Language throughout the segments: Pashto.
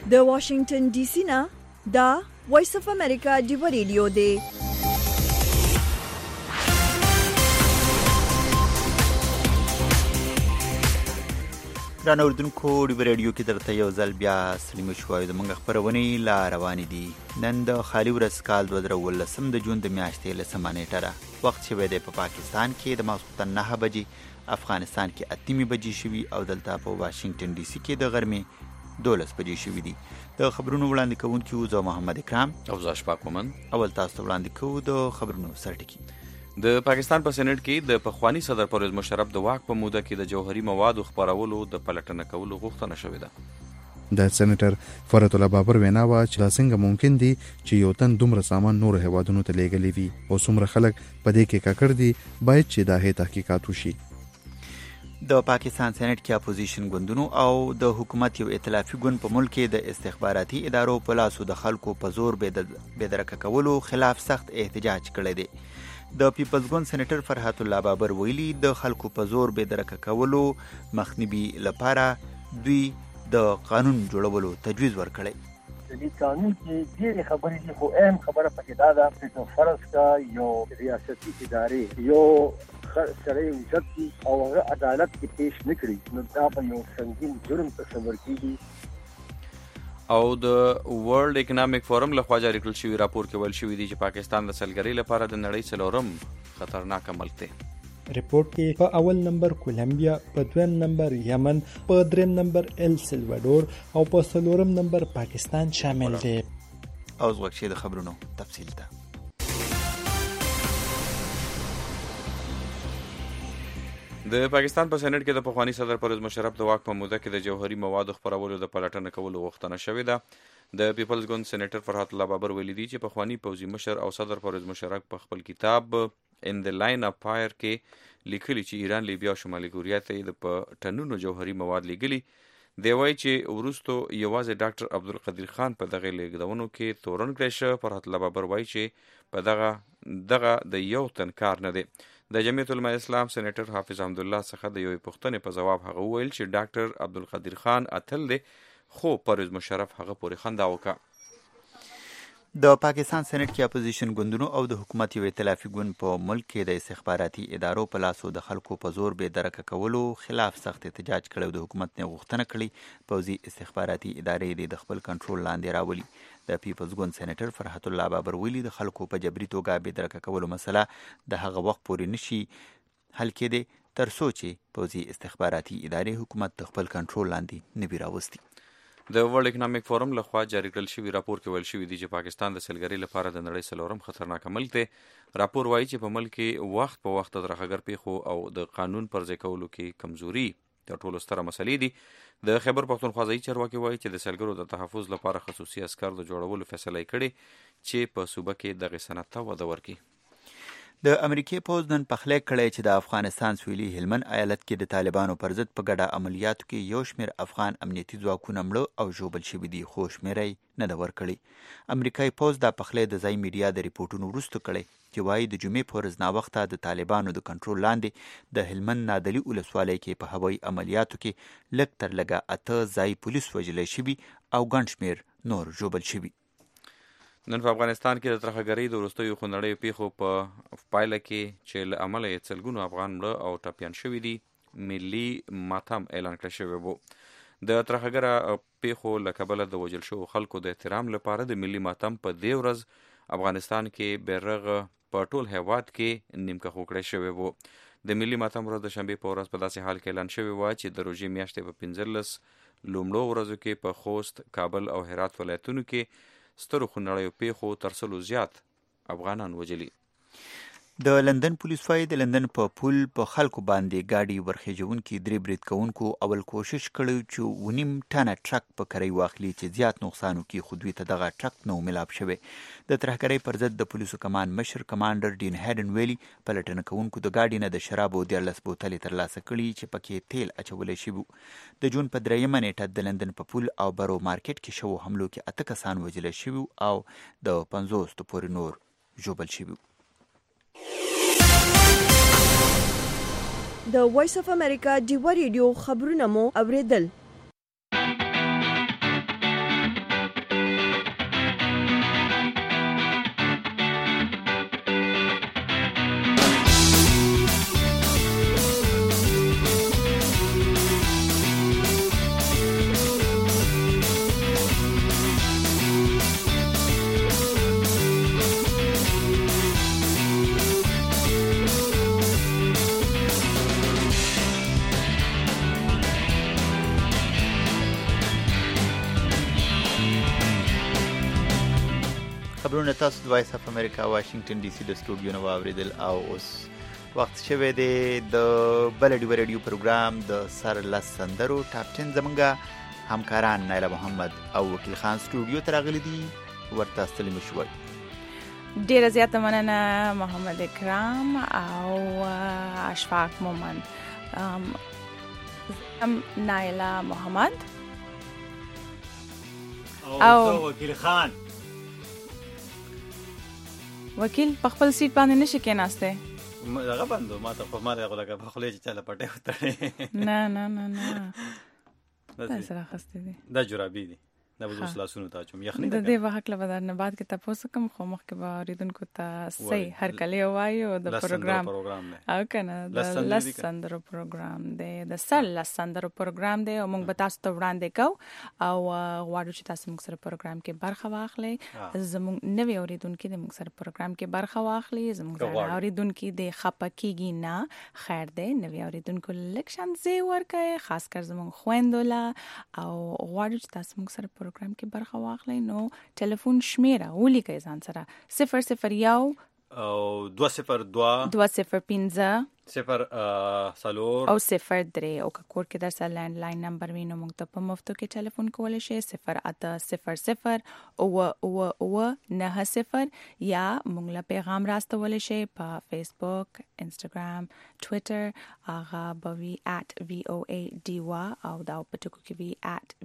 د واشنگټن ډي سي نه دا وایس اف امریکا ډیو ریډیو دی. ګران اردوونکو ډیو ریډیو کې درته یو ځل بیا سلیم شوایو. زموږ خپرونې لا روانې دي. نن د خالي ورځ کال 2019 د جون د میاشتې لسمه نیټه ده. وخت شوی دی په پاکستان کې د ماسخوتن 9 بجې، افغانستان کې 8 بجې شوي او دلته په واشنگټن ډي سي کې د غرمې 12 بجې شوي دي. د خبرونو وړاندې کوونکي زه محمد اکرام او زه اشفاق مومن. اول تاسو ته وړاندې کوو د خبرونو سرټکی. د پاکستان په سېنات کې د پخوانی صدر پرویز مشرف د واک په موده کې د جوهري موادو خپرولو د پلټنه کولو غوښتنه شوې ده. د سېنیټر فرات الله بابر وینا وا چې څنګه ممکن دي چې یو تن دومره سامان نور هیوادونو ته لیږلی وي او څومره خلک په دې کې ککړ دي، باید چې دا هي تحقیقات وشي. د پاکستان سېنات کې اپوزیشن ګوندونو او د حکومت یو ائتلافي ګوند په ملک کې د استخباراتي ادارو په لاسو د خلکو په زور بېدرکه کولو خلاف سخت احتجاج کړی دی. د پیپلز ګوند سېنیټر فرحات الله بابر ویلي د خلکو په زور بېدرکه کولو مخنیوي لپاره دوی د قانون جوړولو تجویز ورکړی. د دې قانون کې ډېرې خبرې دي، خو اهم خبره پکې دا ده چې فرض کا یو ریاستي ادارې یو سره عزت کی او هغه عدالت کې پیش نکړي، نو دا به یو سنگین جرم تصور کیږي. او د ورلد اکونومیک فورم لخوا جاری کړل شوی راپور کې ویل شوی دی چې پاکستان د سلګرۍ لپاره د نړۍ څلورم خطرناک ملک دی. ریپورت کې په اول نمبر کولمبیا، په دویم نمبر یمن، په دریم نمبر ال سلوادور او په څلورم نمبر پاکستان شامل دي. او زغشي د خبرونو تفصیل ده. د پاکستان په سېنات کې د پخوانی صدر پرویز مشرف د واک په موده کې د جوهري موادو خپرولو د پلټنه کولو غوښتنه شوې ده. د پیپلز ګوند سېنیټر فرحات الله بابر ویلي دي چې پخوانی پوځي مشر او صدر پرویز مشرف په خپل کتاب ان د لاین اف فایر کې لیکلي چې ایران، لیبیا او شمالي کوریا ته د په ټنونو جوهري مواد لیږلي. دی وایي چې وروستو یوازې ډاکټر عبدالقدیر خان په دغه لیږدونو کې تورن کړی شه. فرحات الله بابر وایي چې په دغه د یو تن کار نه دی. د جمعیت علماء اسلام سېنیټر حافظ حمدالله څخه د یوې پوښتنې په ځواب هغه وویل چې ډاکټر عبدالقدیر خان اتل دی، خو پرویز مشرف هغه پورې خندا وکړه. د پاکستان سېنات کې اپوزیشن ګوندونو او د حکومت یو ائتلافي ګوند په ملک کې د استخباراتي ادارو په لاسو د خلکو په زور بېدرکه کولو خلاف سخت احتجاج کړی. د حکومت نه غوښتنه کړې پوځي استخباراتي ادارې د خپل کنټرول لاندې راولي. د پیپلز ګوند سېنیټر فرحت الله بابر ویلي د خلکو په جبري توګه بېدرکه کولو مسله د هغه وخت پورې نشي حل کېدی تر څو چې پوځي استخباراتي ادارې حکومت د خپل کنټرول لاندې نه وي راوستي. د ورلد اکونومیک فورم لخوا جاری کړل شوی راپور کې ویل شوی دی چې پاکستان د سلګرۍ لپاره د نړۍ څلورم خطرناک ملک دی. راپور وایي چې په ملک کې وخت په وخت د ترهګر پیښو او د قانون پرځای کولو کې کمزوري د ټولو ستره مسلې دي. د خیبر پښتونخوا ځایي چارواکي وایي چې د سلګرو د تحفظ لپاره خصوصي عسکر د جوړولو فیصله یې کړې چې په صوبه کې دغه صنعت ته وده ورکړي. د امریکای پوځ نن پخلی کړی چې د افغانستان سویلي هلمند ایالت کې د طالبانو پر ضد په ګډه عملیاتو کې یو شمېر افغان امنیتي ځواکونه مړه او ژوبل شوي دي، خو شمېره یې نه ده ورکړې. امریکای پوځ دا پخلی د ځایي میډیا د ریپورټونو وروسته کړی چې وایي د جمعې په ورځ ناوخته د طالبانو د کنټرول لاندې د هلمند نادلي ولسوالۍ کې په هوایي عملیاتو کې لږ تر لږه 8 ځایي پولیس وژلی شوي او ګڼ شمېر نور ژوبل شوي. نن په افغانستان کې د ترهګرۍ د وروستیو خونړیو پیښو په پایله کې چې له امله یې سلګونو افغان مړه او ټپیان شوي دي، ملي ماتم اعلان کړی شوی و. د ترهګره پیښو له کبله د وژل شوو خلکو د احترام لپاره د ملي ماتم په دې ورځ افغانستان کې بیرغ په ټول هیواد کې نیمکه خوکړی شوی و. د ملي ماتم ورځ د شنبې په ورځ په داسې حال کې اعلان شوی و چې د روژې میاشتې په 15 لومړو ورځو کې په خوست، کابل او هرات ولایتونو کې سترو خونړیو پیښو تر سلو زیات افغانان وژلي. د لندن پولیس وایي د لندن په پل په خلکو باندې ګاډي ورخیژونکي 3 برید کوونکو اول کوشش کړی چې 9 ټنه ټرک په کرۍ واخلي چې زیات نقصان وکړي، خو دوی ته دغه ټرک نه و ملاب شوی. د ترهګرۍ پر ضد د پولیسو کمان مشر کمانډر ډین هیډن ویلي پلټنه کوونکو د ګاډي نه د شرابو 14 بوتلې ترلاسه کړي چې پکې تیل اچولی شوي. د جون په 3 نیټه د لندن په پل او برو مارکیټ کې شوو حملو کې 8 کسان وژل شوي او د 50 پورې نور ژوبل شوي. د وایس اف امریکا ډیو ریډیو خبرونه مو اوریدل. خبرونه تاسو د وایس اف امریکا واشنگټن ډي سي د سټوډیو نو واوریدل او اوس وخت شوه دی د بلډي ریډیو پروګرام د سر لس سندرو ټاپ 10 زمونږه همکاران نایله محمد او وکیل خان سټوډیو ته راغلي دي ورته ستړي مشوي ډیره زیاته مننه محمد اکرام او اشفاق مومند نایله محمد او وکیل خان وکیل په خپل سیټ باندې نشي کېناسته دغه بندو ما ته خو ما دغه لګه په خولې چې چاله پټه وتړې نه سره خسته دي دا جرابې دي دا به اوس لاسونو ته چوم یخني د دې وخت له بدر نه بعد کې تاسو کوم خو مخ کې به ریدونکو ته صحیح هر کله وایو د پروګرام او کنه د لسندرو پروګرام دی د سر لسندرو پروګرام دی او موږ به تاسو ته وړاندې کو او غواړو چې تاسو موږ سره پروګرام کې برخه واخلئ زموږ نوې اوریدونکو د موږ سره پروګرام کې برخه واخلي زموږ اوریدونکو د خپکیږي نه خیر دی نوې اوریدونکو لکشن زی ورکه خاص کر زموږ خويندولا او غواړو چې تاسو موږ سره پروګرام کې برخه واخلئ نو ټلیفون شمیره ولیکئ ځان سره 001 او 202 205 صفر سالور او 03 او کور کې در سره لینډ لاین نمبر وینو موږ ته په مفتو کې ټلیفون کولای شئ 0800 او 90 یا موږ له پیغام راستولای شئ په فیسبوک انستګرام ټوئیټر هغه بوي @voadewa او دا په ټکو کې وی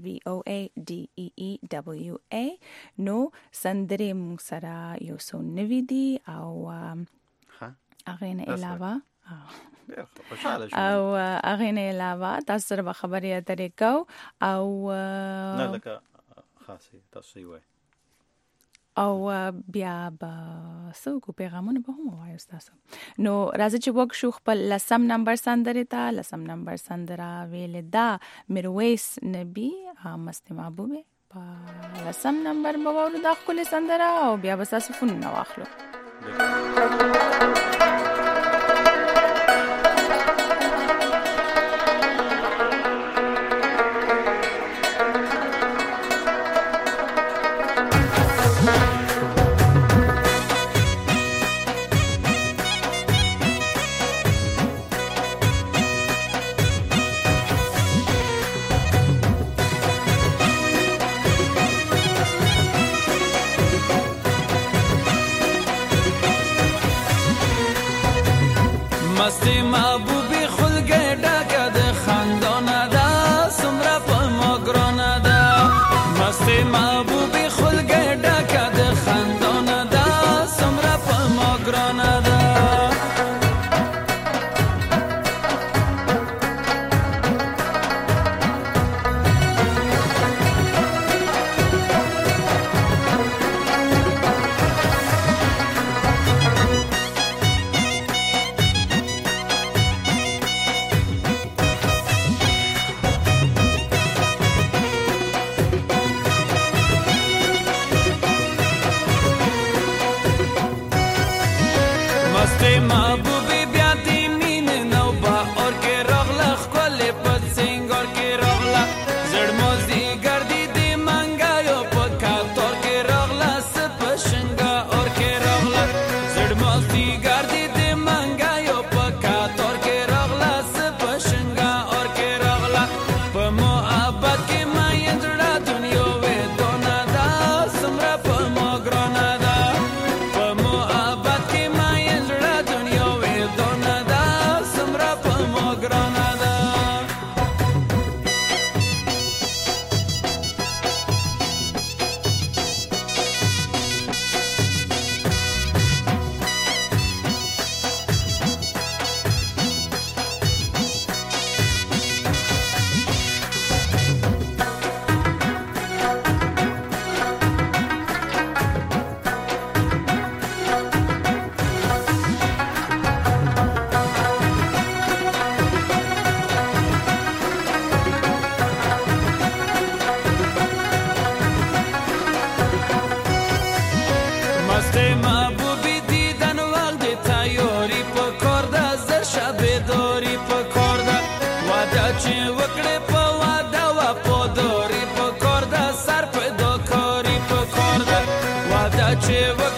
@voadeewa نو سندرې موږ سره یو څو نوي دي او هغه نه علاوه او هغه نه علاوه تاسو سره خبرې اترې کو او نه لکه خاصه تاسو وایي او بیا به څوک پیغامونه به هم وایي تاسو نو راځي چې وګ شو خپل لسم نمبر سندره ته لسم نمبر سندره ویل دا میرویس نبی مست محبوبه په لسم نمبر به ورو د خپل سندره او بیا به تاسو فون نو واخلو مستی محبوبی خلگه ڈاکا ده خاندانه ده سمرا پا مگرانه ده مستی محبوبی خلگه ڈاکا ده خاندانه ده سمرا پا مگرانه ده محبوبی بیا دی مین نو با اور کے رغلا خپل پد سنگار کے رغلا زړ موزی گردی دی منگا یو پکا تور کے رغلا سپ شنگا اور کے رغلا زړ موزی گردی دی منگا یو پکا تور کے رغلا سپ شنگا اور کے رغلا په محبت کې ما یندړه دنیا وې دونا دا سمرا په مګرانا دا په محبت کې ما محبوبی دیدن وقت تیاری پا کرده زر شب داری پا کرده وعده چی وکڑی پا وعده و پا داری پا کرده سر پیدا کاری پا کرده وعده چی وکڑی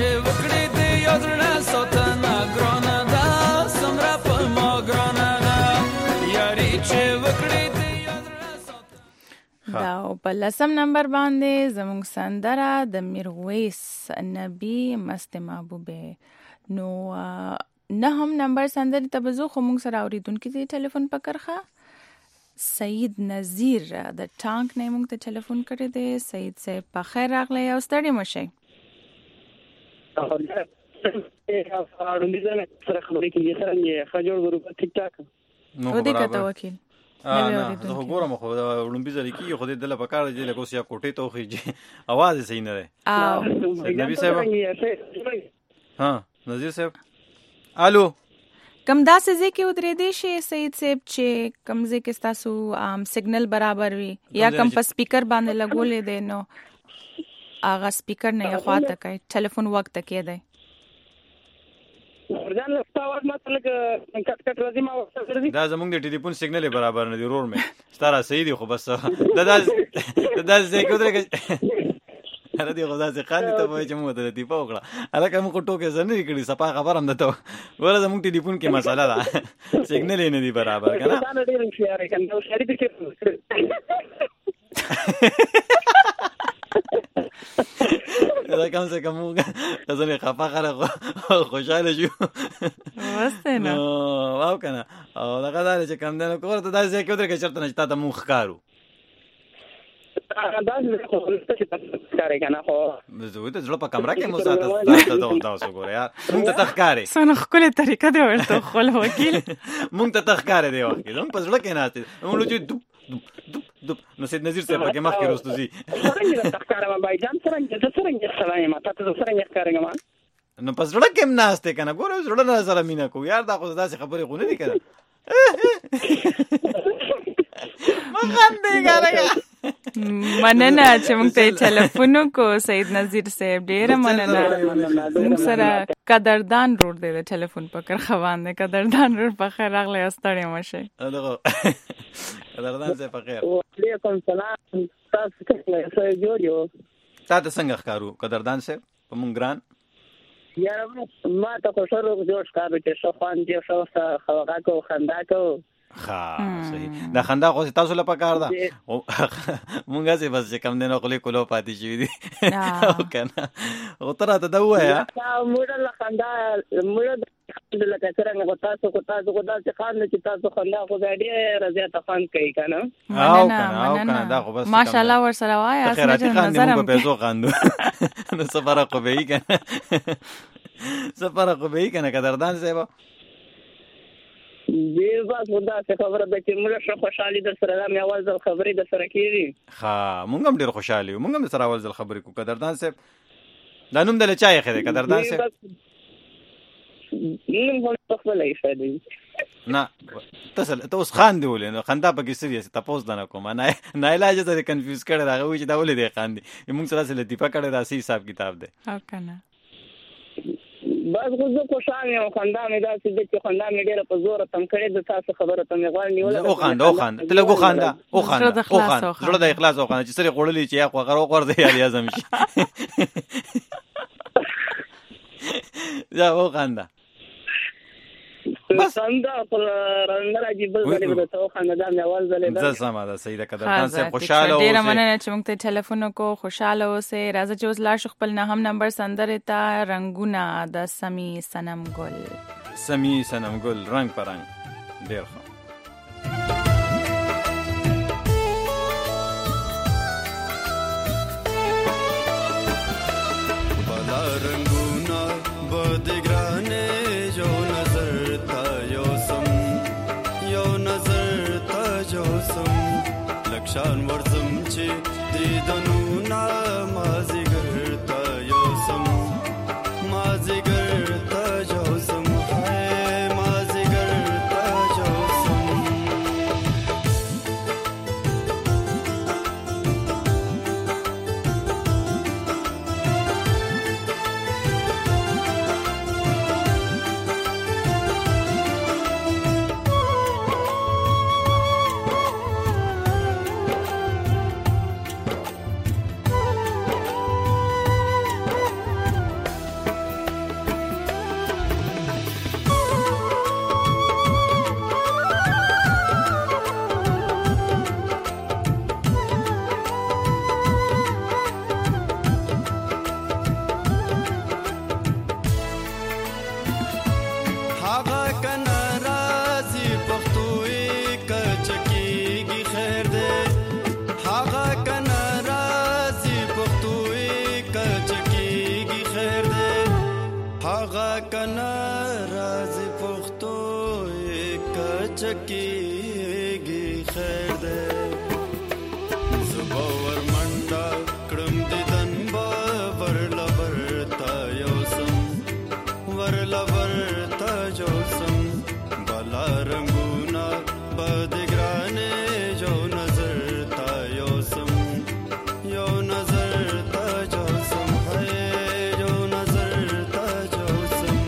چې وکړې دې یادونه ساتنه ګرانه ده سمره په ما ګرانه ده یاري چې وکړې دې یادونه ساتنه. دا په 10 نمبر باندې زموږ سندره د میرویس نبی مست محبوبه. نو 9 نمبر سندره ته بزو خو موږ سره اوریدونکو دی ټلیفون پکړخه. سید نذیر د ټانک نه موږ ته ټلیفون کړی دی. سید صاحب په خیر راغلی او ستړي مشئ. او دې کته وکیل زه ګورم خو وړومبي ځل کې خو دې دله پکار دی لکه اوس یا کوټې ته خو اواز صحیح نه دی. نبی صاحب ها نذیر صاحب الو کم داسې ځای کې ودرې دی شي سید صاحب چې کم ځای کې تاسو سیګنل برابر وي یا کم په سپیکر باندې لګولې دی نو هغه سپیکر نه یې خواته کوي ټلیفون وخت کې دی. دا زمونږ د ټلیفون سیګنل برابر نه دی رور مې ستاره صحیح دی خو بس دا ځای کې ودرې هر دې غوډه څخه خالي ته وای چې مو ته دی په وکړه الکه موږ ټوکې زنه کړي صفه خبر هم دته ورته زموږ ټلیفون کې مساله ده سیګنل نه دی برابر کنه دا کوم څه کوم ځنه خفه خره خوشاله شو واسته نه واو کنه او دا غواړي چې کوم نه کوړه ته دا ځکه ودرې چې چرته نشته ته مونږ ښکارو دا خو څه ښکاري کنه خو زه ته ځل په کمره کې مو ساته دا اوس وګوره یار مونږ ته تخکاري څنګه خپل طریقه دی ورته خپل وکیل مونږ ته تخکاري دی وکیل هم په ځل کې نه ته مونږ لږ دب نو سید نذیر صاحب کې مخ کې روستو زی څنګه تخکارم بای جان څنګه سلام ما ته څنګه ښکارم نو په ځل کې ناشته کنه ګوره ځل نه سره مینا کو یار دا خو داسې خبرې خو نه دي کنه مخاندې ګارګه مننه چې موږ ته ټلیفون کو سید نذیر صاحب ډیره مننه. موږ سره قدردان روډ دی د ټلیفون پکړ خوان دی قدردان روډ په خیر راغلی استړی مشه. قدردان صاحب په خیر. وعلیکم السلام تاسو څنګه جوړیو تاسو څنګه ښکارو قدردان صاحب په مونږ ګران یاره ما ته خو سره جوړ ښکارو چې شو خوان دی شو خواغه کو خندا کو ها صحیح دا خندا خو تاسو له پکار ده مونږه چې بس کم دینه خلې کولو پاتې شي دي او کنه او تر ته دا وایا موږ له خندا موږ لکه څنګه تاسو کو چې خان چې تاسو خندا خو ډېر رضایت خان کوي کنه او کنه دا خو بس ماشاءالله ور سره وایا اسنه نظر هم په پیسو خاندو نو سفر کو به کنه سفر کو به کنه قدردان صاحب دی بس ودا څه خبره ده چې موږ خوشحالي در سره مې اول ځل خبرې در سره کیږي ها موږ هم ډیر خوشحالي موږ هم سره اول ځل خبرې کو قدردان صاحب دا نوم د لچای خره قدردان صاحب نوم هم خپل ایفادي نه تاسو اوس خان دی ولې خندا پکې سریه تاسو نه کوم نه علاج ته کنفیوز کړه دا وی چې دا ولې دی خان دی موږ سره لطیفه کړه دا صحیح حساب کتاب دی او کنه بس خو زه خوشاله یم خندا مې داسې د چې خندا مې ډېره په زوره تم کړې د تاسو خبره ته مې غوړ نیوله او خندا ته لګو خندا زړه د اخلاص او خندا چې سره غوړلې چې یا غوړ دی یا اعظم شي یا او خندا بس خندا پر رنګ راځي بل ځای به ته خندا مې اول ځلې ده سم ده سید قدردان صاحب خوشاله اوسه ډېر مننه چې موږ ته ټلیفون کو خوشاله اوسه راځه چې اوس لا خپل 9 نمبر سندره ته رنگونه د سمی سنم ګل رنگ پر رنگ ډېر ښه بالا رنگونه بدګرانه جو نظر لکشان ورزم چې دیدنو نا مازیګر تا یوسم مازیګر تا جوسم هاي مازیګر تا جوسم هغه کنا راز پختو کچکیږي خیر ده زبا ور منډه کړم دیدن با ورلا ورتا یوسم ورلا ورتا جوسم بالا رنگونا بدګرانه جو نظر تا یوسم یو نظر تا جوسم ہے جو نظر تا جوسم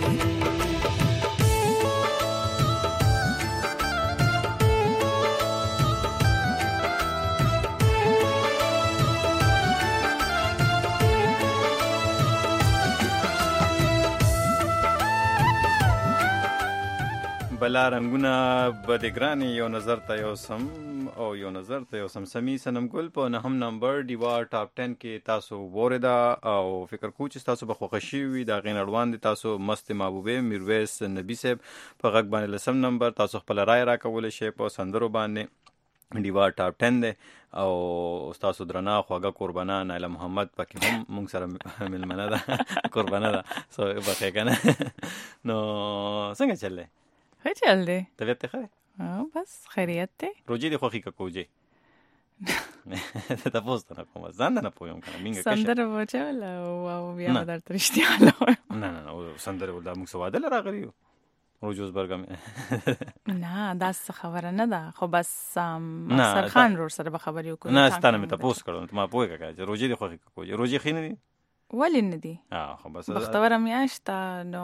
بلا رنگونه بدګرانې یو نظر ته یو سم او یو نظر ته یو سم سمی سنم ګل په نهم نمبر ډیوا ټاپ 10 کې تاسو وریدا او فکر کوم چې تاسو به خوښ شي وي دا غین اړوان دي تاسو مست محبوبه میرویس نبی صاحب په غږ باندې لسم نمبر تاسو خپل رائے راکول شي په سندرو باندې ډیوا ټاپ 10 دی او تاسو درنا خواږه قربانه نایله محمد پکې هم مونږ سره ملمنه ده قربانه ده سو بخې کنه نو څنګه چلې ښه چل دی طبیعت ښه دی بس خیریت دی روجې دې خوښي که کوجې ته تاسو نه کوم ځان نه پوهیم کنه مینګه کشه سندره وچول او بیا درته رښتیا حاله نه سندره ول دا موږ سواده راغلی روجوز برګم نه دا څه خبره نه ده خو بس سرخان ور سره به خبرې وکړو نه ستانه مې تاسو کړو ما پوهه کړه چې روجې دې خوښي که کوجې روجې خینه دي ولې نه دي خو بس بختوره میاشته نو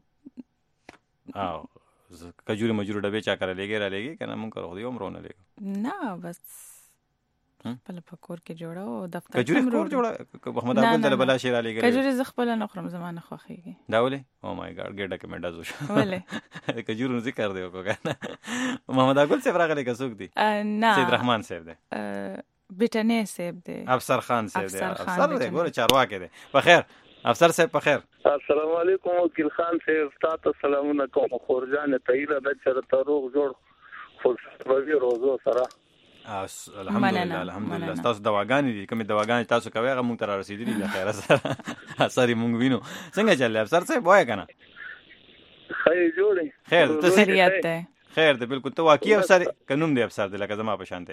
کجوري مجوري ډبې چا کړه لګي را لګي کنه مونږ کړو دی عمرونه لګو نه بس خپل پکور کې جوړو دفتر کجوري کور جوړه محمد ابو دل بلا شیر لګي کجوري ز خپل نه خرم زمانه خوخيږي دا ولې او مای ګاډ ګډه کې منډه زوش ولې کجوري ذکر دی وکړه محمد ابو صاحب راغلی کڅوک دی نه سید رحمان صاحب دی بیٹنه صاحب دی افسر خان صاحب دی افسر دی ګوره چارواکه دی بخیر افسر صاحب بخیر السلام علیکم وکیل خان صاحب تاسو سلامونه کوم خورجان تایله د چرته روغ جوړ خو روزو سره الحمدلله تاسو دواګانې دي کومې دواګانې تاسو کوي هغه مونږ ته رسیدلي د خیر سره اثر مونږ وینو څنګه چلې افسر صاحب وای کنه خیر جوړې خیر ته خیریت ده خیر ده بالکل ته واقعي افسر قانون دی افسر دی لکه زما په شان دی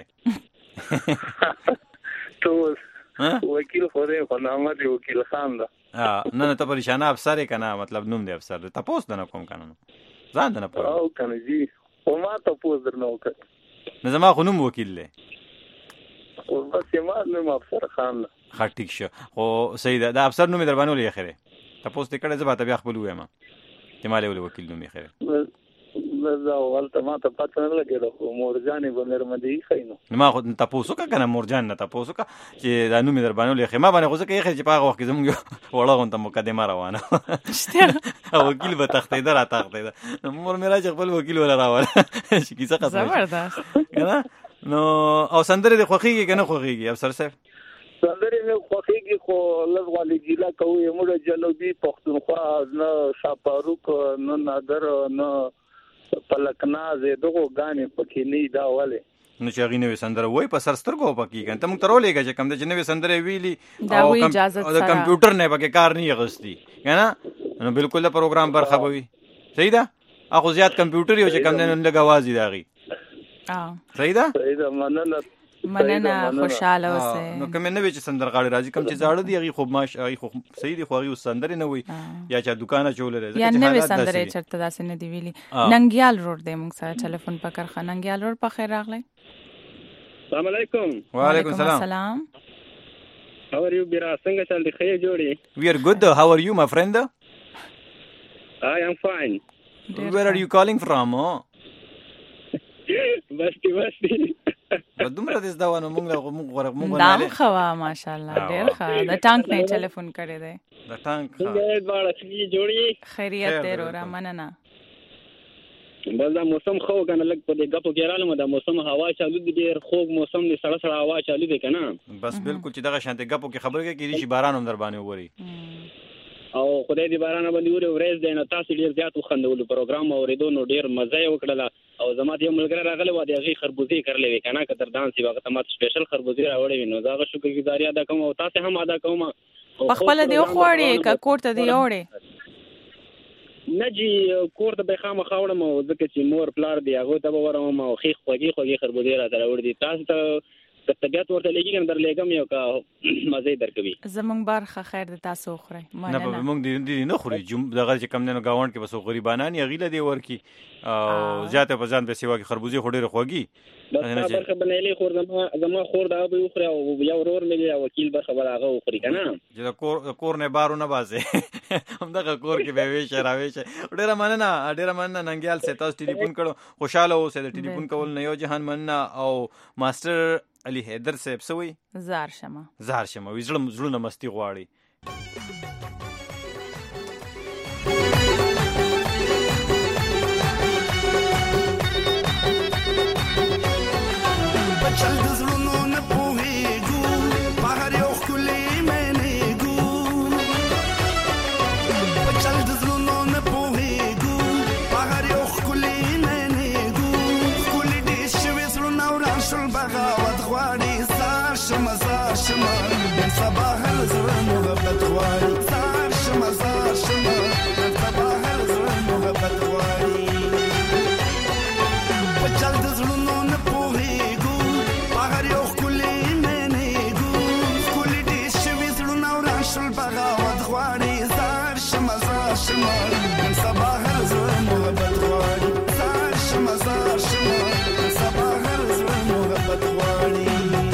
تو وکیل خوده خو نامه دی وکیل خان ده نه ته پریشانه افسر کنه مطلب نوم دی افسر دی تاسو نه کوم کنه ځان نه پوه او کنه جی او ما تاسو درنو وکړ نه زما خو نوم وکیل دی او بس ما نوم افسر خان ښه ټیک شو خو صحیح ده دا افسر نوم در باندې ولې خیره تاسو ته کړه زه به بیا خپل وایم چې مالې ولې وکیل نوم یې خیره زه ولته ما ته پته نه لګېده خو مورجانې به مېرمه دې ایښی نو ما خو تپوس وکړه که نه مورجان نه تپوس وکړه چې دا نوم یې در باندې ولې ما باندې خو ځکه ایښی چې په هغه وخت کې زموږ یو وړه غونته مقدمه روانه او وکیل به تښتېده را تښتېده نو مور مې را چې خپل وکیل وله راوله چې کیسه ختمه زبردست که نه نو او سندرې دې خوښېږي که نه خوښېږي افسر صاحب سندرې مې خوښېږي خو لږ غالي ګیله کوو موږ جنوبي پښتونخوا نه شاپاروک نه نادر نه پلکناز دغه غانې پکې نه دا ولې نو چې هغې نوې سندره وایي په سر سترګو پکې کنه ته موږ ته راولېږه چې کوم دی چې نوې سندرې ویلي او د کمپیوټر نه پکې کار نه اخیستي که نه نو بالکل د پروګرام برخه به وي صحیح ده هغه زیات کمپیوټر یو چې کوم دی نو لږ اواز یې د هغې صحیح ده مننه خوشاله اوسئ نو کومې نوې چې سندرغاړي راځي کوم چې زاړه دي هغې خو هغې خو صحیح دي خو هغې اوس سندرې نه وایي یا چا دوکانه چولی دی یا نوې سندرې چېرته داسې نه دي ویلي ننګیال روډ دی موږ سره ټلیفون په کرښه ننګیال روډ په خیر راغلی السلام علیکم وعلیکم السلام How are you Bira څنګه چل دی ښه جوړې We are good how are you my friend I am fine Where are you calling from بستی دومره دې زده وانه موږ دام خوا ماشاءالله ډېر ښه د ټانک نه ټلیفون کړی دی د ټانک خیریت دی رورا مننه بس دا موسم خو کنه لګ په دې غپو کې رالم دا موسم هوا چالو دي ډېر خوږ موسم دی سړه سړه هوا چالو دی کنه بس بالکل چې دغه شانته غپو کې خبره کې شي باران هم در باندې ووري او خدای دې باران باندې وره ورځ دی نو تاسو ډېر زیات وخندول پروګرام اوریدو نو ډېر مزه وکړه او زما دې ملګری راغلی و دې هغه خربوزي کړلې وې کنه کتر دان سی وخت ما سپیشل خربوزي راوړې نو دا شکرګزاري ادا کوم او تاسو هم ادا کوم په خپل دې خوړې کا کوټه دې وړې نه جی کور ته به خامخا وړم او ځکه چې مور پلار دی هغه ته به ورم او خیخ خوږی خربوزې را راوړي دي تاسو ته طبيعت ورته لګي در لګم یو کا مزه درکوي زمونږ برخه خیر د تاسو خوري نه به موږ دي نه خوري دغه چې کم نه گاوند کې بس غریبانان یې غیله دی ورکی او زیاته په ځان به سیوا کې خربوزې خوري خوږی بس برخه بنېلې خور زما خور دا به خوري او یو ورور مې یو وکیل برخه هغه خوري کنه چې کور نه بارو نه بازه هم دغه کور کې به وی شراوي شه ډېر مننه ننګیال سیتاس ټلیفون کړو خوشاله اوسه د ټلیفون کول نه یو جهان مننه او ماستر علي حیدر صاحب سوي زار شمه وزړه مستی غواړي چل د زړونو نه پوهېږو په هر یو ښکلي مینېږو په چل د زړونو نه پوهېږو په هر یو ښکلي مینېږو ښکلي ډېر شوي زړونه وران شول بغاوت غواړي زار شمه نن سبا هر زړه محبت غواړي زار شمه نن سبا هر زړه محبت غواړي په چل د زړونو نه پوهېږو بغاوت غواړي زار شمه نن سبا هر زړه محبت غواړي زار شمه نن سبا هر زړه محبت غواړي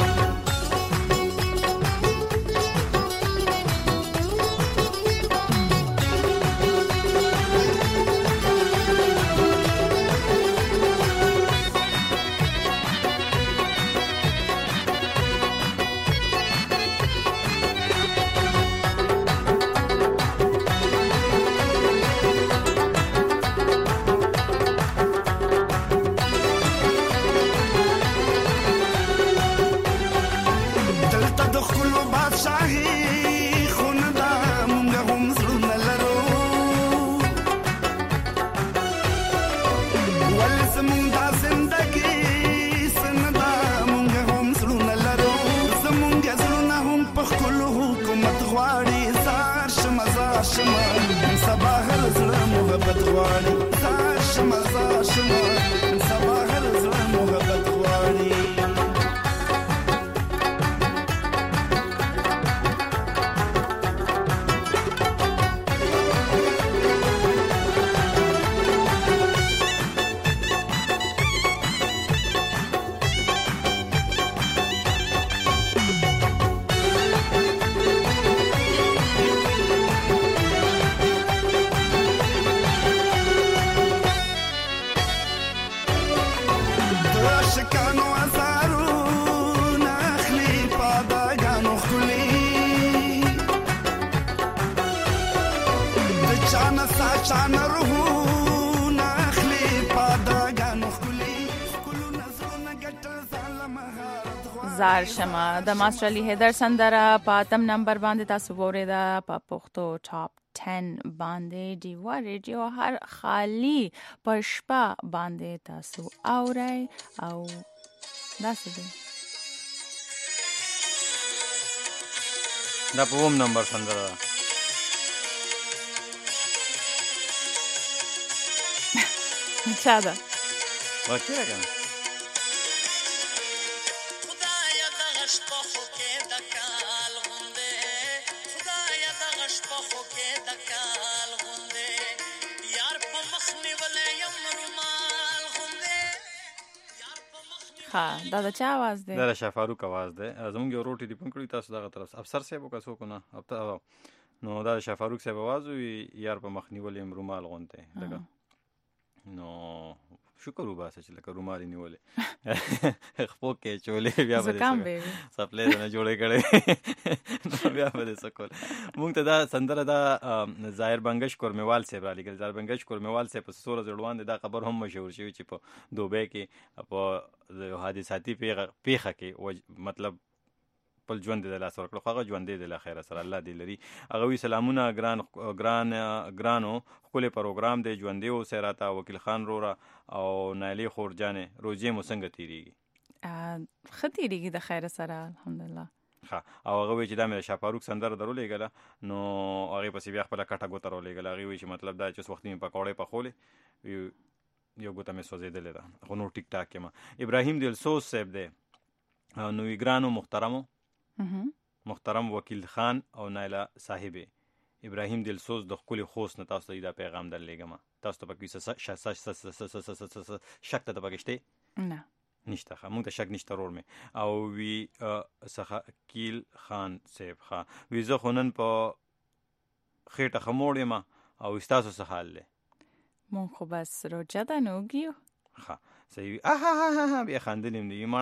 زار شمه د ماستر علي حیدر سندره په 8 نمبر باندې تاسو وریدا په پښتو ټاپ 10 باندې ډیوا ریډیو هر خالی پښپا باندې تاسو اورئ او داسې دی دا په 9 نمبر سندره چا ده واکه راکنه دا د چا आवाज دی دا شاه فاروق आवाज دی زموږ یو روټي دی پون کړی تاسو دغه طرف افسر صاحب کو څوک نه نو دا شاه فاروق صاحب आवाज وی یار په مخ نیولې رومال غونته دغه نو شکر وباسه چې لکه رومال نیولې خپل کې چولې بیا به سپلې نه جوړې کړې بیا به سکول مونږ ته دا سندره دا ظاهر بنگش کورمیوال صاحب علی ګل ظاهر بنگش کورمیوال صاحب په 16 ځړوان دا خبر هم مشهور شوی چې په دوبه کې په حادثاتي پیښه کې مطلب پل ژوند د لاس ورکړو هغه ژوند د لا خیر سره الله دې لري هغه وی سلامونه ګرانو خپل پروګرام د ژوند او سراتا وکیل خان رورا او نایلی خورجانه روزي مو څنګه تیریږي خطیریږي د خیر سره الحمدلله او هغه وی چې دا مې شاپاروک سندره درولېږله نو هغې پسې بیا خپله کټه ګوته راولېږله. هغې وی چې مطلب دا چې اوس وختي مې پکوړې پخولې یو ګوته مې سوځېدلې ده خو نور ټیک ټاک یم. ابراهیم دلسوز صاحب دی نویګرانو محترم وکیل خان او نایله صاحبې. ابراهیم دلسوز د ښکلي خوست نه تاسو ته دا پیغام درلېږم. تاسو ته پکې شک ته پکې شته نه نشته ښه مونږ ته شک نشته رور مې. او وی څخه کیل خان صاحب ښه وی زه خو نن په خېټه ښه موړ یم او ستاسو څه حال دی؟ مونږ خو بس روجه ده نه وږي یو. ښه صحیح بیا خندلیم دی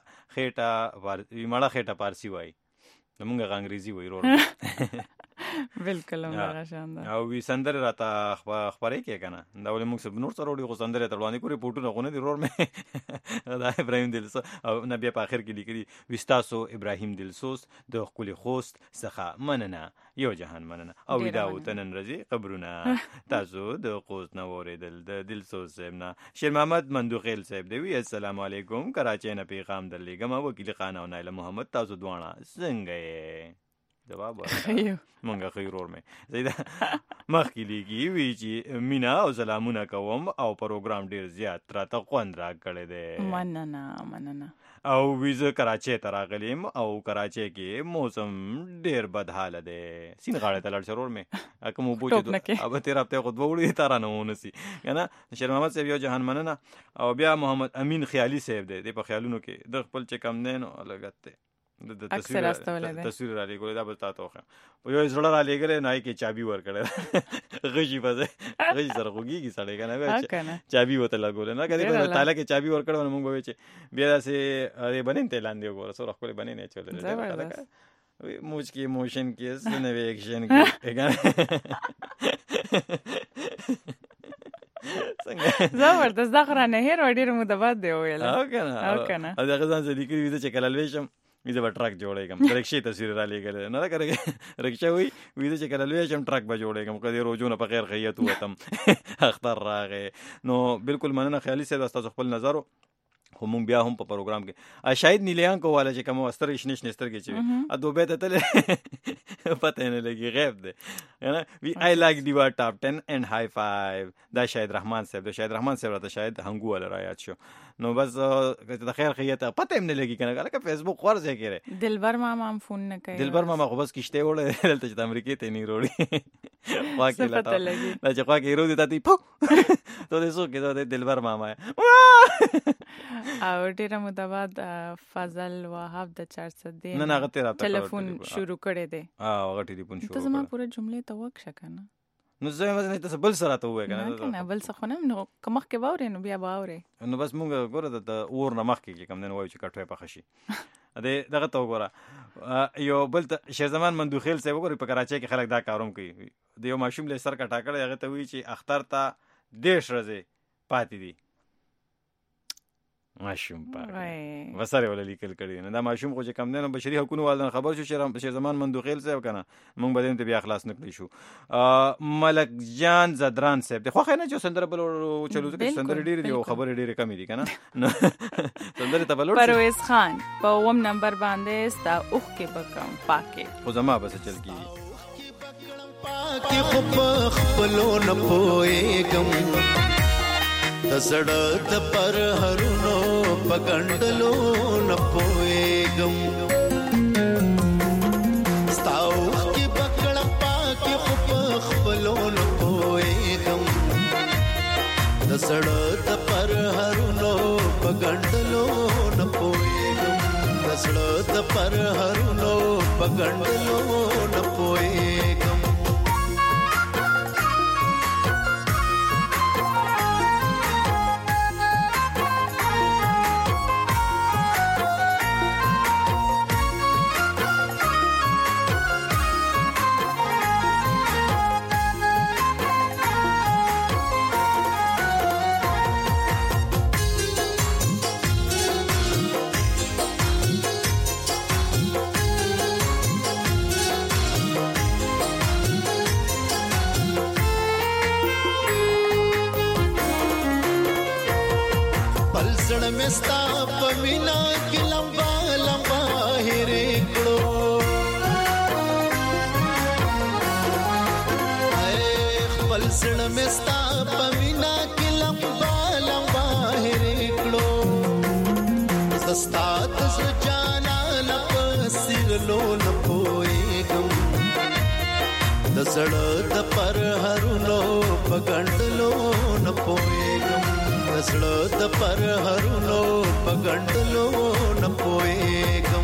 مړه خېټه پارسي وایي زمونږ هغه انګریزي وایي رور بالکل همدغه شان ده. او وی سندرې راته خپرې کې که نه دا ولې موږ نور څه راوړي خو سندرې ته وړاندې کړو ریپورټونه خو نه دي رور مې دا ابراهیم دلسوز او نه بیا په آخر کې لیکلي وي ستاسو ابراهیم دلسوز د ښکلي خوست څخه مننه یو جهان مننه. او دا ورته نن ورځې قبرونه تاسو د خوست نه واورېدل د دلسوز صاحب نه. شیر محمد مندوخیل صاحب دی وی السلام علیکم کراچۍ نه پیغام درلېږم وکیل خان او نایله محمد تاسو دواړه څنګه یې؟ جواب مونږه خیر ور مې زیدا مخکې لیکي وی چې مینا او سلامونه کوم او پروګرام ډیر زیات راته خوند راکړی دی. مننه. او ویزه کراچۍ ته راغلیم او کراچۍ کې موسم ډیر بدحاله دی. سین غاړې ته لاړ شرور مې کوم بوچ اب تیر هفته خو دوه وړي تارا نه ونسی کنه. شیر محمد صاحب یو جهان مننه. او بیا محمد امین خیالي صاحب دی په خیالونو کې د خپل چې کم نه نو لګته اکثر استوله ده تصویر را لګولې دا به تاسو خو په یو زړه را لګره نه کې چابي ور کړه غشي پځه غشي سره خوږیږي سړی کنه چابي وته لګول نه کدی په تعالی کې چابي ور کړو موږ به چې بیا سه ری بنین ته لاندې وګوره سره خپل بنین نه چولې موج کې موشن کې سنه وی اکشن کې زبردست دا خو نه هیر وړي مو د باد دی ویل او کنه دا غزان زه لیکي ویده چې کله لويشم ویده به ټرک جوړېږم رکشې تصویر را لېږلی نه ده رکشه وي ویده چې کله لویشم ټرک به جوړېږم که دې روجونه په خیر خیت ووتم اختر راغې نو بالکل مننه خیالي صاحب ستاسو خپل نظر خو مونږ بیا هم په پروګرام کې شاید نیلیان کوواله چې کوم سترګې شنې شنې سترګې چې ا دوبه ته تلې پته نه لګي غیب دی نه وی آی لایک دیوا ټاپ 10 اینڈ های 5 دا شاید رحمان صاحب راته شاید هنګو ول را یاد شو نو بس د خیر خیت پته نه لګي کنه که فیسبوک ورځه کړي دلبر ماما هم فون نه کوي دلبر ماما خو بس کشته وړه دلته چې امریکای ته نه وروړي واکه لاته دا چې خوا کې ورو دي ته ته دې سو کې دا دلبر ماما او ډیره مو د بعد فضل وهاب د 400 نه هغه تیرا ټلیفون شروع کړی دی هغه ټلیفون شروع ته زما پوره جملې ته وښه کنه نو زه مې ته بل سره ته وای کنه بل څه خو نه نو کومه کې باورې نو بیا باورې نو بس مونږ ګوره د اور نه مخ کې کوم نه وای چې کټوي په خشي دغه ته وګوره یو بل شیر زمان مندوخیل صاحب وګوره په کراچۍ کې خلک دا کاروم کوي د یو ماشوم له سر کټا کړی هغه ته وی چې اختر ته 10 ورځې پاتې دي ماشوم پاره وسره ولا لیکل کړي نه دا ماشوم خو چې کم نه بشري حقوقو والدین خبر شو چې زمان مندوخیل صاحب کنه مونږ بدین ته بیا خلاص نکړی شو ملک جان زدران صاحب خو خنه چې سندره بل چلو چې سندره ډیر دی او خبر ډیر کم دي کنه سندره ته بلور پرویز خان په وم نمبر باندې ستا اوخ کې بکم پاکه خو زما بس چل کی پاکه خو خپلو نه پويګم د سړک د پر هرونو پګندلو نه پويګم ستاو کې بکړه پاکه خو خپلو نه پويګم د سړک د پر هرونو پګندلو نه پويګم د سړک د پر هرونو پګندلو نه پويګم مستا پمینا کی لمبا لمبا هره کړو سړ مستا پمینا کې لمبا لمبا هرې کړو زستا د جانا لپسیر لو لپويګم د سړ د پر هرونو پګندلو نپويګم د سړ د پر هرونو پګندلو نپويګم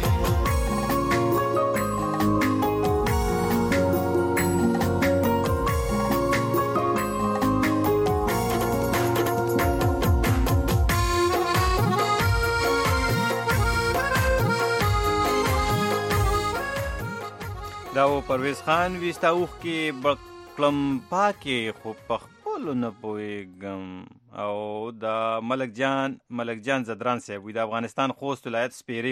دا و پرویز خان ویستا اوخ کې بکلم پاکې خو پخپلو نه پوهېږم او دا ملک جان زدران صاحب وي د افغانستان خوست ولایت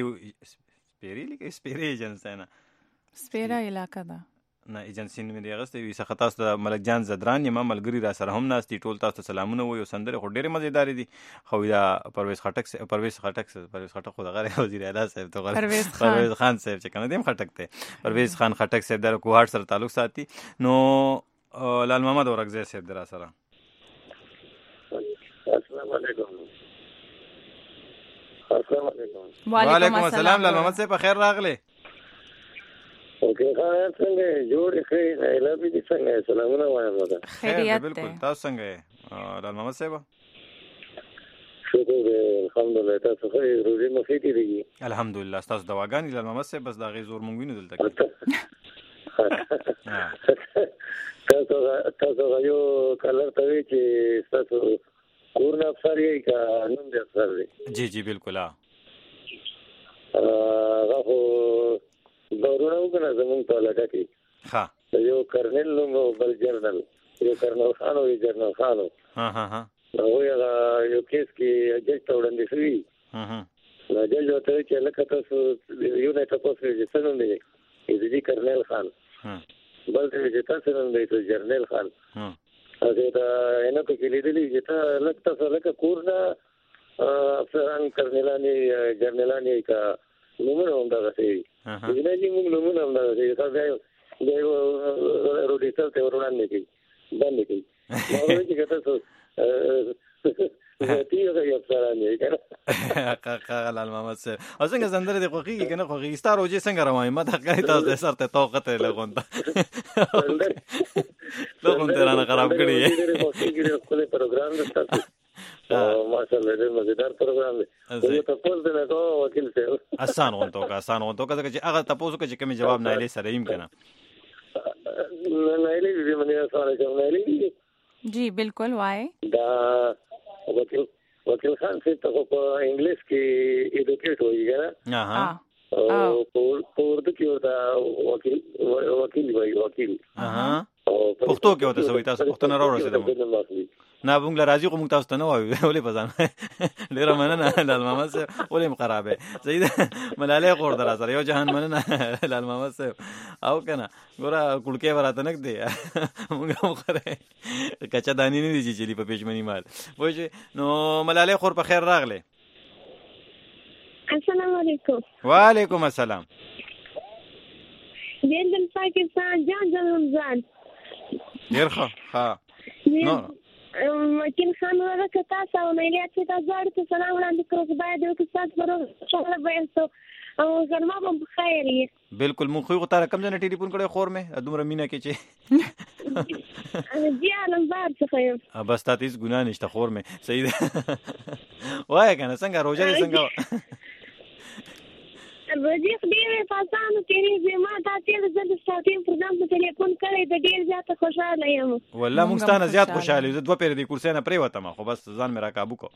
سپیرې ایجنسۍ نه سپیره علاقه ده نه ایجنسۍ نوم یې اخیستی وي څخه تاسو ته ملک جان زدران یم ملګري را سره هم ناست دي ټول تاسو ته سلامونه وایي او سندرې خو ډېرې مزېدارې دي خو دا پرویز خټک خو دغه وزیر اعلی صاحب ته پرویز خان صاحب چې کنه دیم خټک ته پرویز خان خټک صاحب د کوهاټ سره تعلق ساتي نو لال محمد اورغزی صاحب در سره السلام علیکم وعلیکم السلام لال محمد صاحب خیر راغلی اوکې خیر څنګه جوړ ښه ایله به دې څنګه سلامونه وایم دا خیریت بالکل تاسو څنګه لال محمد صاحب شکر الحمدلله تاسو ښه روزي مخې دي الحمدلله تاسو دواګان لال محمد صاحب بس دا غي زور مونږ وینو دلته تاسو یو کلر ته وی چې تاسو کورن افسر یې کا نوم دې افسر دی جی بالکل هغه دورونه وکړه زمونږ په علاقه کې ها یو کرنل نو بل جنرال یو کرنل خان او جنرال خان ها نو یو کیس کې جج ته وړاندې شوی نو جج ورته چې لکه تاسو یو نه تاسو چې څنګه دی دې کرنل خان بل چې تاسو نن دی جنرال خان هغه دا نه په کې لیدلی چې تاسو لکه کورنا افسران کرنلانی جنرالانی کا نمونه هم دا غسي دغه موږ نمونه هم دا غسي تاسو یو روډیټر ته ورونه کې باندې کې نو چې تاسو تیغه یو افسران یې کنه لال محمد صاحب او څنګه زندره د خوخي کنه خوخي ستاره وجه څنګه روانه ما ته کوي تاسو سره طاقت لګوندا لګون ترانه خراب کړی یې خپل پروګرام دسته ماشاءالله دې مزیدار پروګرام دی یو تاسو نه کو وکیل صاحب آسان غونټو کا چې هغه تاسو کې کوم جواب نه لې سره يم کنه نه لې دې منه سوال کوم نه لې جی بالکل وای دا وکیل خان سے تو انګلیش کې ایډوکیټ ہوئی ہے نا او پورد کې وتا وکیل پښتو کې وته سوي تاسو پښتون راوړل نه بونګ راځي کوم تاسو ته نه وایو ولې پزان ډیر مننه لال محمد صاحب ولې مخربه سید ملاله خور در سره یو جهان مننه لال محمد صاحب او کنه ګوره کړکې وراته نک دی موږ مخره کچا دانی نه دي چې په پېشمنی مال وایي نو ملاله خور په خیر راغله السلام علیکم وعلیکم السلام دل پاکستان جان رمضان ډیر ښه نو وکیل خان ورته تاسو او مېلیات ته ځاړ ته سلام وړاندې کوم باید یو کیسه پرو شغله وایسو او زما په خیر یې بالکل مو خو غوړه کم ځنه ټلیفون کړي خور مې دومره مینا کې چې جی نمبر څه یم بس تاسو ګناه نشته خور مې صحیح وای کنه څنګه روزه څنګه روزي خدای په تاسو کې زما د تل زړه ساتیم پروګرام ته ټلیفون کړی د ډیر زیات خوشاله یم والله موږ ستانه زیات خوشاله یو دوه پیر د کورسې نه پرې وته ما خو بس ځان مې را قابو کو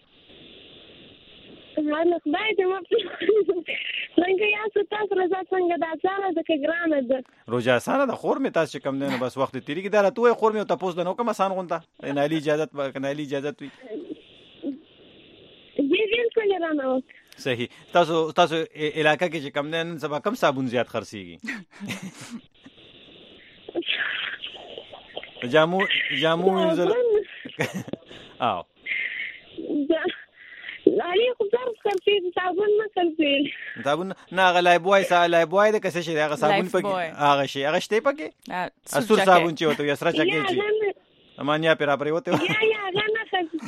الله خدای دې مو څنګه یاسو تاسو راځه څنګه دا ځاله د ګرانه ده روزه اسانه د خور مې تاسو کم نه بس وخت تیری کې دره توې خور مې تاسو د نو کوم آسان غونډه نه علي اجازه وي جی بالکل رانه صحیح تاسو علاقہ کې چې کم نه نن سبا کم صابون زیات خرڅيږي جامو منزل او لالي خو ځار خرڅي صابون نه خرڅي صابون نه غلای بوای د کسه شي هغه صابون پکې هغه شته پکې اسور صابون چې وته یسرا چکه چې مانیا پر اپره وته یا غنا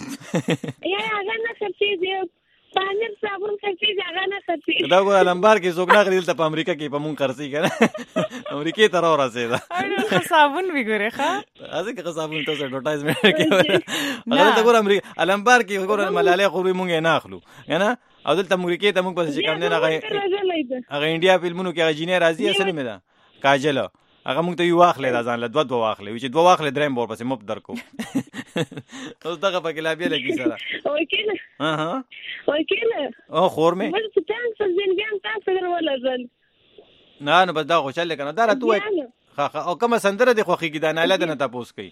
خرڅي دی پانیر صابون خرڅي هغه نه خرڅي دا ګور لمبار کې څوک نه غریل ته په امریکا کې په مون خرڅي کنه امریکا ته راځي دا صابون وګوره ښا ازه کې صابون ته اډورټایزمنټ کې هغه ته ګور امریکا لمبار کې ګور ملاله خوري مونږ نه اخلو کنه او دلته امریکا ته مونږ په څه کم نه هغه انډیا فلمونو کې هغه جینې راځي اصل مې ده کاجل هغه مونږ ته یو واخلې دا ځان له دوه واخلې چې دوه واخلې دریم بور پسې مب درکو اوس دغه پکې لا بیا لګي سره وکیل وکیل او خور مې بل څه څنګه ځینګان تاسو درول ځل نه بس دا خوشاله کنه دا راته او کومه سندره دی خوخي کې دا نه لاده نه تاسو کوي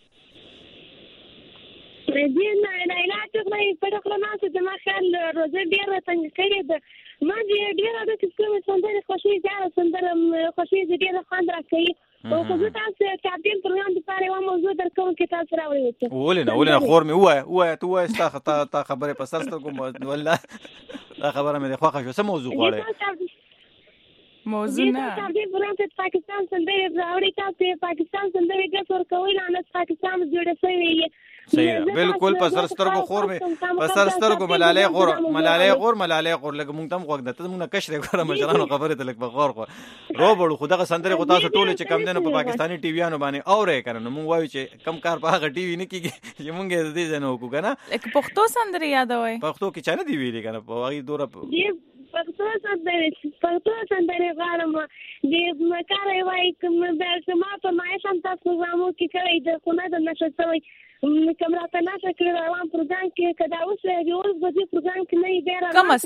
دې نه علاج کوي په خپل ناس ته ما خیال روزه ډیره څنګه کړی ده ما دې ډیره د کومه سندره خوشي ځای سندره خوشي ډیره خواند راکړي او خو تاسو کابین پروګرام د پاره و موضوع درکوم کې تاسو راوړی وته ولنه خور مې وای ته وای تا خبره په سر سترګو والله دا خبره مې خوښه شو سم موضوع غواړي موضوع نه کابین پروګرام ته پاکستان سندره راوړی تاسو پاکستان سندره کې څور کوي نه پاکستان جوړه شوی صحیح ده بالکل په سر سترګو خور مې په سر سترګو ملاله غور لګ مونږ تم خوګ دته مونږ کشره غره مشرانو خبره ته لګ بغور خو روبړو خدغه سندره خو تاسو ټوله چې کم دنه په پاکستاني ټي ویانو باندې اورې کنه مونږ وایو چې کم کار په هغه ټي وی نه کیږي چې مونږ دې ځنه وکړو کنه لکه پښتو سندره یاد وای پښتو کې چانه دی ویلې کنه په هغه دوره پښتو سندره غواړم دې مکارې وای کوم به ما په ما سم تاسو زمو کې کوي د خونه د نشه سوي کمرا ته نشه کړی روان پروګرام کې کدا اوس یو ورځ پروګرام کې نه دی را کومه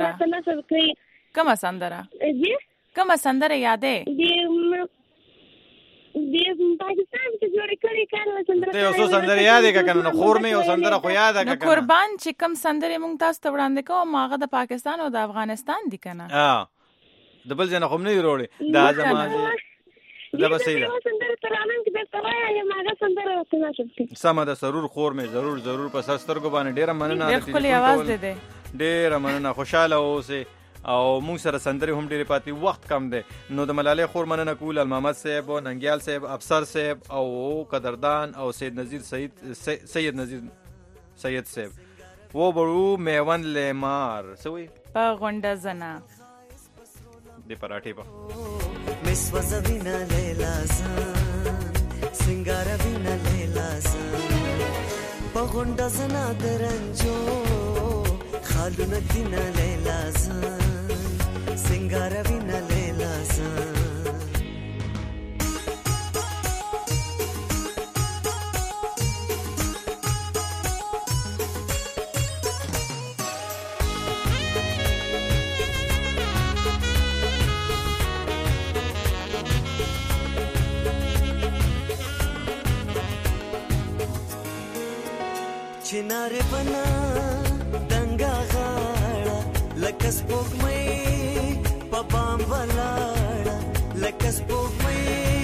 سندره یادې دې پاکستان کې جوړ کړی کار سندره ته اوس سندره یادې کنه خور مې او سندره خو یاد کنه قربان چې کوم سندره مونږ تاسو ته وړاندې کوم هغه د پاکستان او د افغانستان دي کنه د بل ځنه خو نه وروړي دا زمانه دا به صحیح ده سمه ده ضرور خور مې ضرور په سر سترګو باندې ډیره مننه ډیره مننه خوشاله اوسه او موږ سره سندري هم ډیره پاتې وخت کم دی نو د ملاله خور مننه کول محمد صاحب او ننګیال صاحب افسر صاحب او قدردان او سید نذیر سید صاحب و بړو میوند لمار سوي په غونډه زنا د پراټې په مسوزوینا لیلا زان سنگاروینا لیلا زان په غونډه زنا درنجو خالو نکینا لیلا زان سنگاروینا لیلا زان چناره بنا دنګا غاړه لکه سپوږمۍ په بام ولاړه لکه سپوږمۍ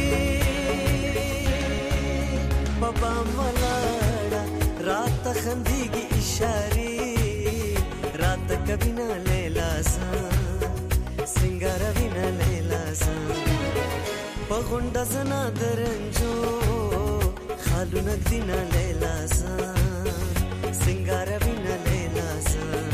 په بام ولاړه رات خندېږي اشارې رات کبي نه لیلا زان سنگار وینا لیلا زان په غونډه زنا درنجو خالو نګدینا لیلا زان سنگار وینا لیلا زان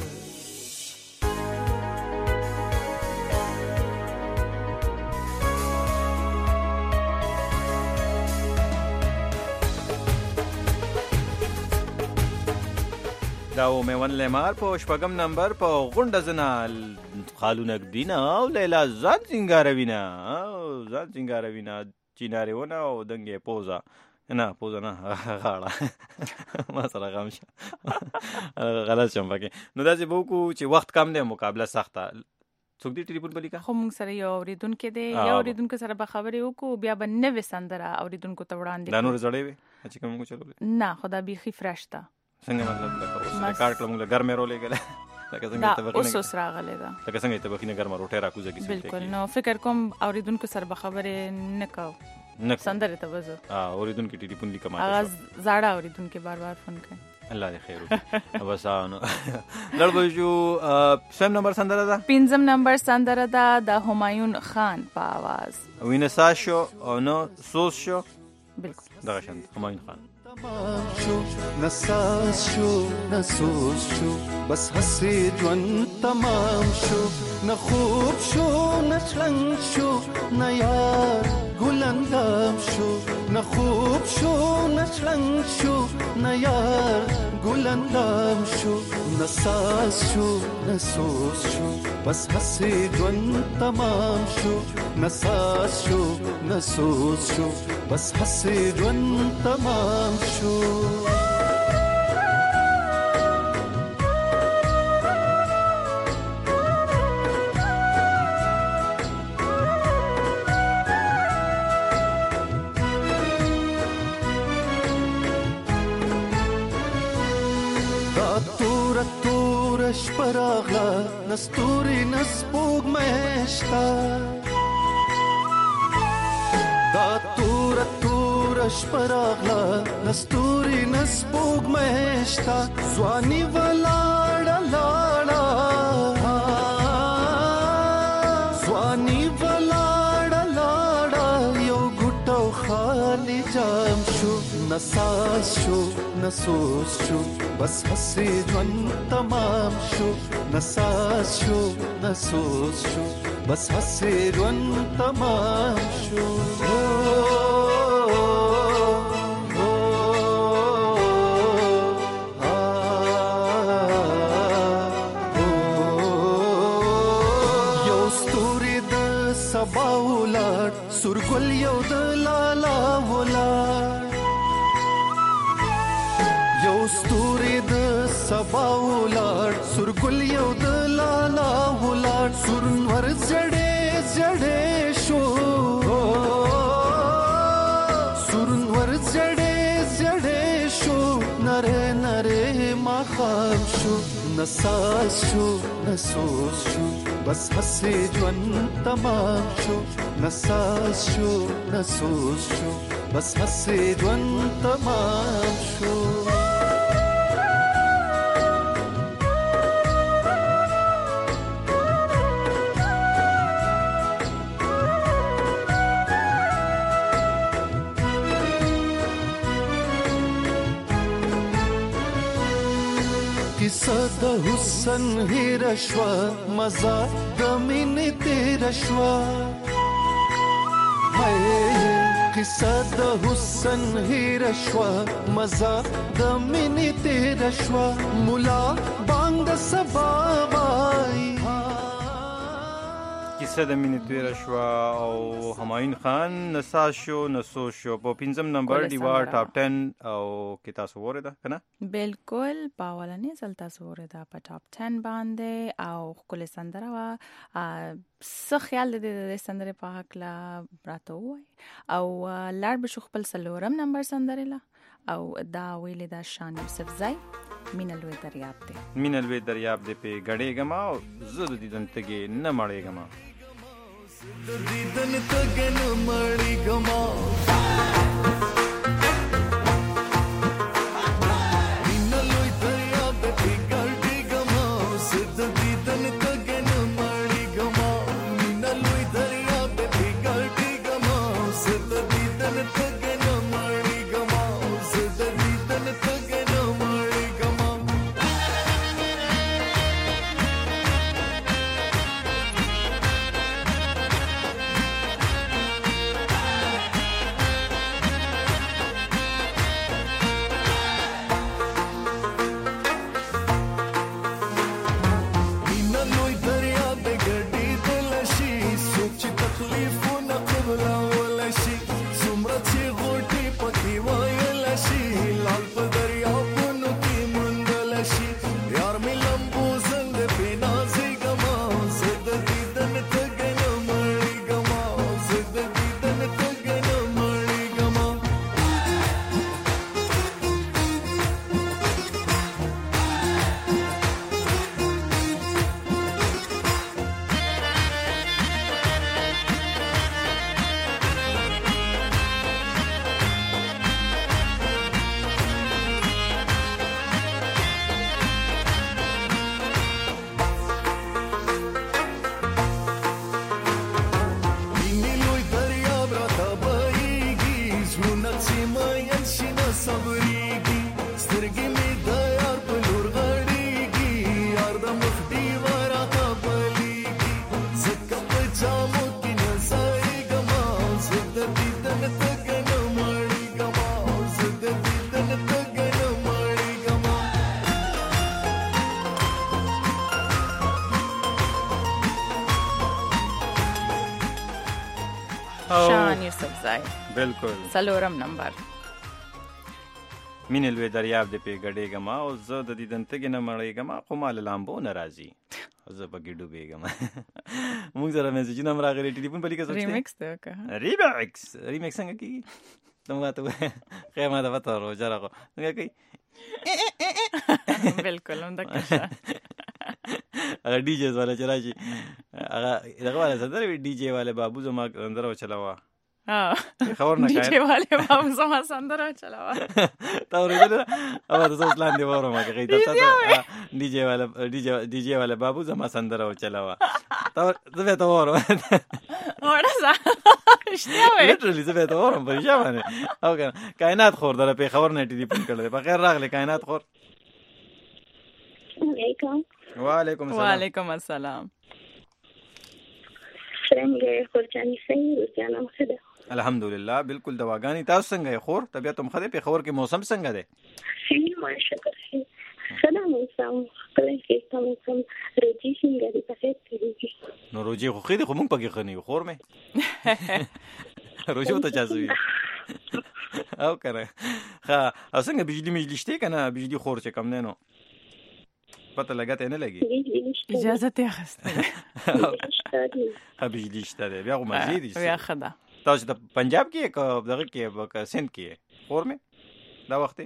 دا و میوند لمار په شپږم نمبر په غونډه زنا خالو نګدینا او لیلا زان سنگاروینا چیناریونه او دنګې پوزا نه پوزا نه غاړه ما سره غم شه غلط شم پکې نو داسې به وکړو چې وخت کم دی مقابله سخته څوک دې ټلیفون به لیکه خو موږ سره یو اورېدونکی دی یو اورېدونکو سره به خبرې وکړو بیا به نوې سندره اورېدونکو ته وړاندې دا نور زړې وي چې کوم موږ چلولې نه خو دا بیخي فرش ده څنګه مطلب لکه اوس ریکارډ کړم موږ ګرمې رولې ګله لکه څنګه ته بخینه اوس راغلی ده لکه څنګه ته بخینه ګرمه روټه راکوزه کیسه بالکل نو فکر کوم اوریدونکو سره به خبرې نه کوو سندره ته وځو اوریدونکو ټلیفون لیکم هغه زړه اوریدونکو بار بار فون کوي الله دې خیر وکړي بس لړ بجو سم نمبر سندره ده پنځم نمبر سندره ده د همایون خان په आवाज وینسا شو او نو سوس شو بالکل دغه شند همایون خان شو نساس شو نسوس شو بس حسيت ون تمام شو نخوب شو نشلنگ شو نيار گلندام شو نخوب شو نشلنگ شو نيار گلندام شو نساس شو نسوس شو بس حسيت ون تمام شو نساس شو نسوس شو بس حسيت ون تمام شو شپراغلا نستوري نسبوق مشتا دا تورا شپراغلا نستوري نسبوق مشتا زواني ولاړه لاړه زواني ولاړه لاړه یو ګټو خالي جام شو نساس شو نسوس شو بس حسيت ون تمام شو نساس شو نسوس شو بس حسيت ون تمام شو یو ستوري د سبا ولار سورګل یو د لالا ولار یو ستوري د سبا ولار سورګل یو د لالا ولار سورنور زړې زړې شو سورنور زړې زړې شو نره نره ما خام شو نساس شو نسوس شو بس حسيت ون تمام شو نساس شو نسوس شو بس حسيت ون تمام شو किस्सा द हुस्न हेरा शवा मजा द मिने तेरा शवा हाय किस्सा द हुस्न हेरा शवा मजा द मिने तेरा शवा मुला बांग द सबाबाई किस्सा د مینې تیره شوه او همایون خان نساس شو نسوس شو په 5 نمبر دیوا ټاپ 10 او کې تاسو وره ده کنه بالکل په اولنې ځل تاسو وره ده په ټاپ 10 باندې او خپل سندره وا څه خیال دې د سندره په حق لا راته وای او لړ بشو خپل سلورم نمبر سندره لا او دا ویلې دا شان یوسف زای مینلوی دریاب دی مینلوی دریاب دی په غړې غما او زړه دې دنتګې نه مړې غما دیدن تگن مړی ګما مینلوی دریاب دی غړې غما سد دیدن تگن مړی ګما مینلوی دریاب دی غړې غما سد دیدن تگن مړی ګما سد دیدن تگن مړی ګما یوسف زای بالکل څلورم نمبر مینې لوی دریاب دې پې ګډېږم او زه د دیدن تږې نه مړېږم خو ما له لامبو نه راځي زه پکې ډوبېږم موږ سره میسیجونه هم راغلي ټلیفون په لیکه ریمیکس دی که ریمیکس څنګه کېږي ته ماته خیر ما ته پته روجه راغو څنګه کوي بالکل همدغه شه هغه ډي جیز والا چې راشي هغه دغه والا سندره وي ډي جی والا بابو زما سندره وچلاوه خبر نه ډي جی والے بابو زما سندره چلاوه تا ورېدل او تاسو لاندې وره ما کې تاسو ډي جی والا بابو زما سندره وچلاوه تا زه ته وره وړه ځه اشتیا وې لټرلی زه ته وره په ځوانه او کائنات خور دره په خبر نه ټلیفون کړل په خیر راغله کائنات خور وعلیکم السلام څنګه خورجاني صحیح روزانه مخده الحمدلله بالکل دواګانی تاسو څنګه خور طبيعت هم خده په خبر کې موسم څنګه ده صحیح ماشاءالله سلام موسم کله کې تاسو روجي څنګه دي په خېټ نو روجي خو خېده خو مونږ پکې خني خور مې روجي ته چازوي او کنه ها او څنګه بجلی شته کنه بجلی خور چې کم نه نو پته لګته نه لګي اجازه ته اخسته ها بجلی شته بیا خو مزید دي بیا خدا تاسو د پنجاب کې که دغه کې که سند کې خور مې دا وخت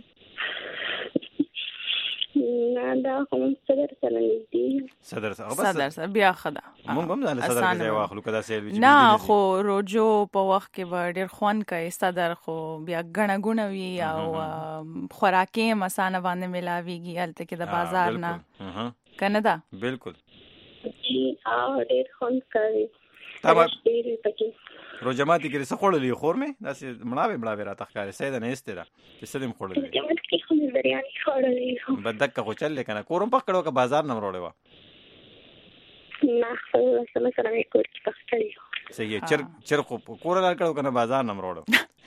نه دا کوم صدر سره نږدې صدر سره بیا خدا مونږ هم ځان صدر کې واخلو کدا سیل نه خو روجو په وخت کې به ډېر خوان کوي صدر خو بیا غڼه غونه وي او خوراکي مسانه باندې ملاويږي الته کې د بازار نه کنه دا بالکل ډېر خوان کوي روجماتي کې څه خورلې خور مې داسې مړاوي را تخکارې سیده نه استره چې سلیم خورلې بدک کو چل کنه کورم پخ کړو که بازار نه وروړې و نه سم سره مې کور کې پخ کړی صحیح چر کور نه کړو کنه بازار نه وروړو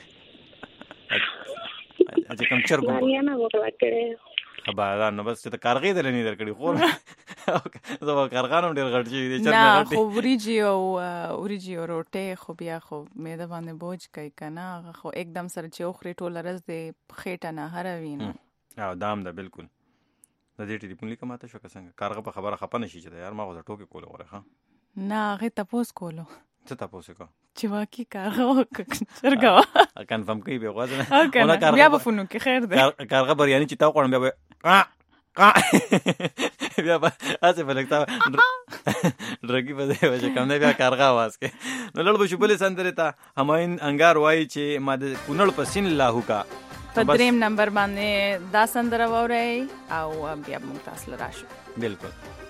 اځه کم چر ګو نه نه وروړې خبردار نه بس ته کارغې دلنی درکړي خور زما کارغانم ډېر غټ شي دي نه خو وریجی او روټه خو بیا خو مېده باندې بوج کوي کنه خو एकदम سره چې اوخري ټول رز دې خېټه نه هروین او دام ده بالکل د دې ټلیفون لیکه ماته شو څنګه کارغه په خبره خپنه شي چې یار ما غوډه ټوکی کوله وره ها نه هغه تاسو کولو څه تاسو کو چې واکي کارغه چرګه کنفرم کوي به غواړم بیا به فونو کې خیر ده کارغه بریانی چې تا کوم بیا بیا اسه فلکتا درګي په دې وجه کوم نه بیا کارغه आवाज کې نو لړ به شپله سندره تا هماین انګار وای چې ما د کونړ پسین لاهو کا په دریم نمبر باندې دا سندره ووري او بیا موږ تاسو راشو بالکل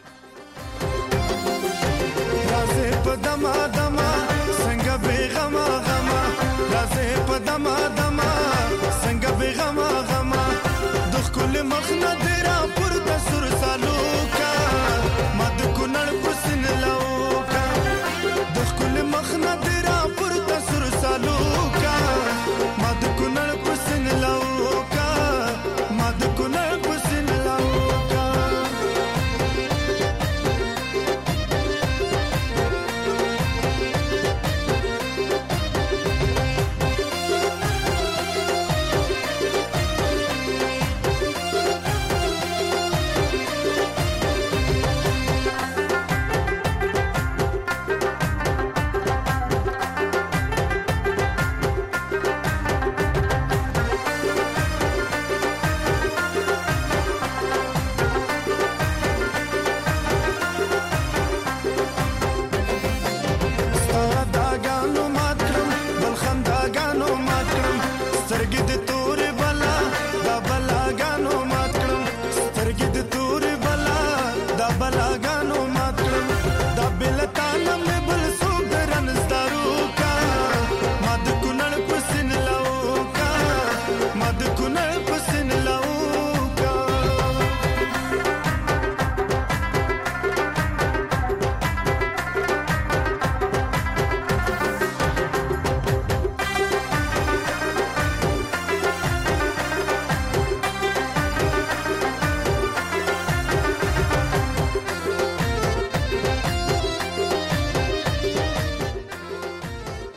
رازه په دما دما څنګه به غما غما رازه په دما دما څنګه به غما غما د خپل مخ نه درا پر د سر سالو کا مد کونړ پسن لاو کا د خپل مخ نه درا پر د سر سالو کا مد کونړ پسن لاو کا مد کونړ پسن لاو کا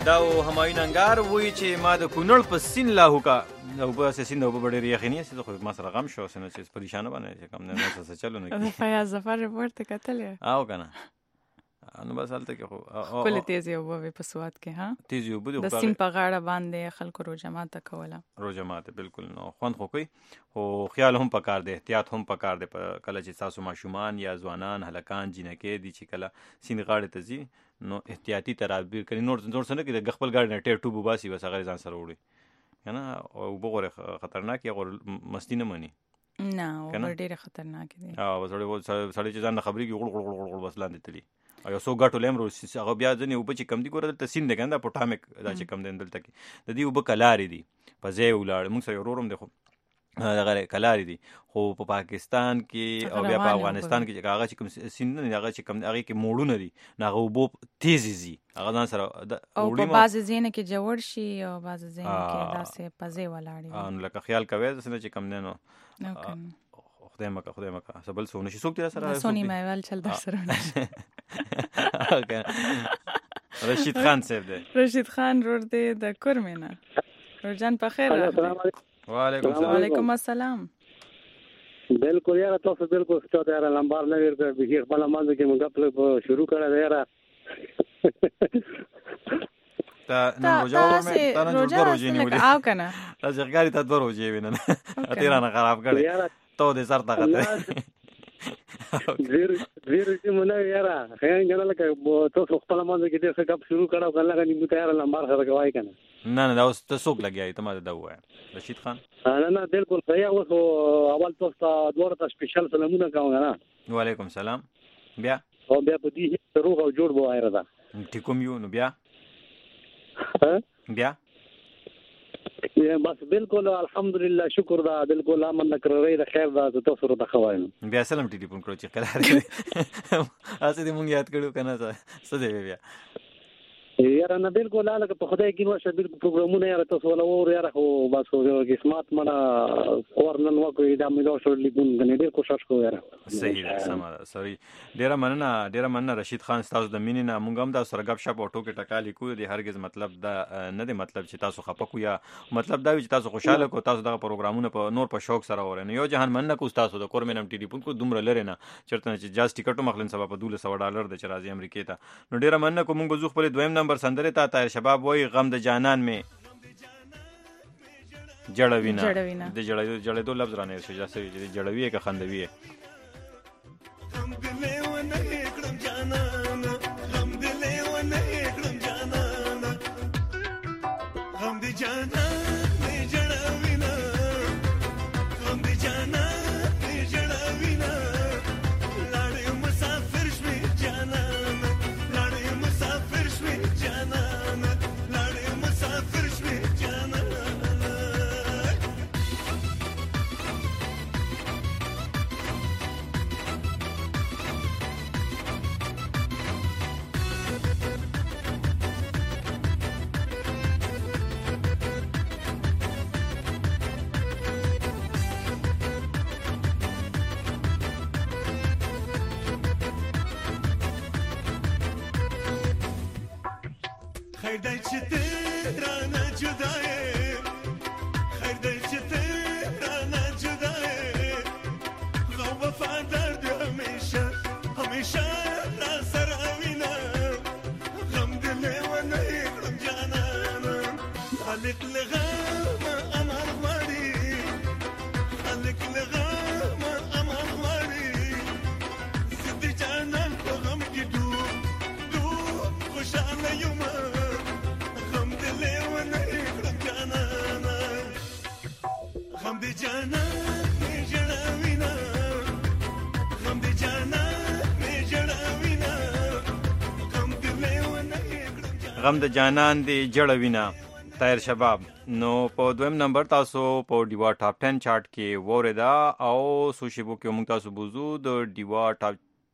دا همایون انګار وایي چې ما د کونړ په سین لاهو کا او په سین د وبډې ریخنی سي خو ما سره غم شو سن چې پریشانه باندې کم نه څه چلو نه فیاض ظفر ریپورت کتلې او کنه نو بس حالت کې خو کله تیزی او په سواد کې ها تیزی او د سین په غاړه باندې خلکو روجمات کوله روجمات بالکل نو خوند خو کوي او خیال هم پکار دی احتیاط هم پکار دی کله چې تاسو ماشومان یا ځوانان هلکان جنکې دي چې کله سین غاړه ته ځي نو احتیاطي تدابیر کوي نور څه نه کوي د خپل غاړه نه ټیر ټوب باسي بس هغه ځان سره وړي کنه او وګوره خطرناک یا مستی نه مني نه او ډیره خطرناک دي او سړی چې ځان خبري کې غړ غړ غړ بس لاندې تلي او یو څو غټو لمرو هغه بیا ځنې وب چې کم دي ګوره دلته سین دی کنه پټامیک دا چې کم دی دلته کې د دې وب کلاري دي په ځای ولاړ موږ سره ورورم دی خو دغه کلاري دي خو په پاکستان کې او بیا په افغانستان کې چې هغه چې کوم سین نه هغه چې کم هغه کې موړونه دي هغه وب تیزي زی هغه ځان سره او په بعض ځینې کې جوړ شي او بعض ځینې کې داسې پځې ولاړي نو لکه خیال کوي چې کم نه نو خدای مکه سبل سونه شي څوک دې سره سونی مېوال چل در سره رشید خان صاحب دی رشید خان ور دی د کورمینا ورجان په خیر وعلیکم السلام بالکل یاره تاسو بالکل ستاسو یاره لمبار نه ورته به خپل مانځ کې موږ خپل شروع کړل یاره تا نو روزه نیولې او کنه تا ځګاری ته دوه روزې ویننه اتیرانه خراب کړي تو دې سر تا غته ډیر چې مونږ یاره څنګه لکه تاسو خپل مانځ کې څه غب شروع کړو کله غني مو تیار لمبار سره کوي کنه نه دا اوس ته څوک لګیای ته ما دا وای رشید خان نه بالکل صحیح اوس اول تاسو دوه ته سپیشل سلامونه کوم نه وعلیکم السلام بیا او بیا په دې روغ او جوړ بو ایره دا ټیکوم یو نو بیا بس بالکل الحمدلله شکر دا بالکل امن نکرې د خیر دا تاسو ته خوایم بیا سلام ټلیفون کړو چې کله اسې دې مونږ یاد کړو کنه څه دی بیا یاره نه بالکل هغه په خدای کې ورشه بالکل پروګرامونه یاره تاسو ولا ور یاره خو بس یو قسمت مړه ورنن وکړي دا مې له شو لیکون غنې ډیر کوشش کوو یاره صحیح سم سوري ډیر مننه رشید خان تاسو د مینې نه مونږ هم دا سره غب شپ او ټوکې ټکالي کوو د هرګز مطلب دا نه دی مطلب چې تاسو خپکو یا مطلب دا چې تاسو خوشاله کو تاسو دغه پروګرامونه په نور په شوق سره اورئ یو جهان مننه کو تاسو د کورمنم ټلیفون کو دومره لره نه چرته چې جاز ټیکټو مخلن سبا په $1200 د چرازي امریکا ته نو ډیر مننه کو مونږ بزو خپل دویم نمبر سندره تا طاهر شباب وای غم د جانان میں جړوینا د جړېدو لفظ رانه شو جاسه جړوی که خندوی غم دلې و نه کړم جانان غم دلې و نه کړم جانان غم د جانان میں جړوینا غم د جانان میں جړوینا لاړې مسافر شوي جانان لاړې مسافر شوي جانان خیر دی چې ته رانه جدا یې خیر دی چې ته رانه جدا یې غو وفادار دی همیشه را سره وینا غم دلې و نه کړم جانان خالق لغم امان غواړي خالق لغم امان غواړي زد جانان په غم کې ډوب خوشاله یم غم د جانان می جړوینا غم د جانان می جړوینا غم د جانان دی جړوینا طاهر شباب نو په دویم نمبر تاسو په ډیوا ټاپ 10 چارت کې وریدا او سوشیبو کې موږ تاسو بوزو د ډیوا ټاپ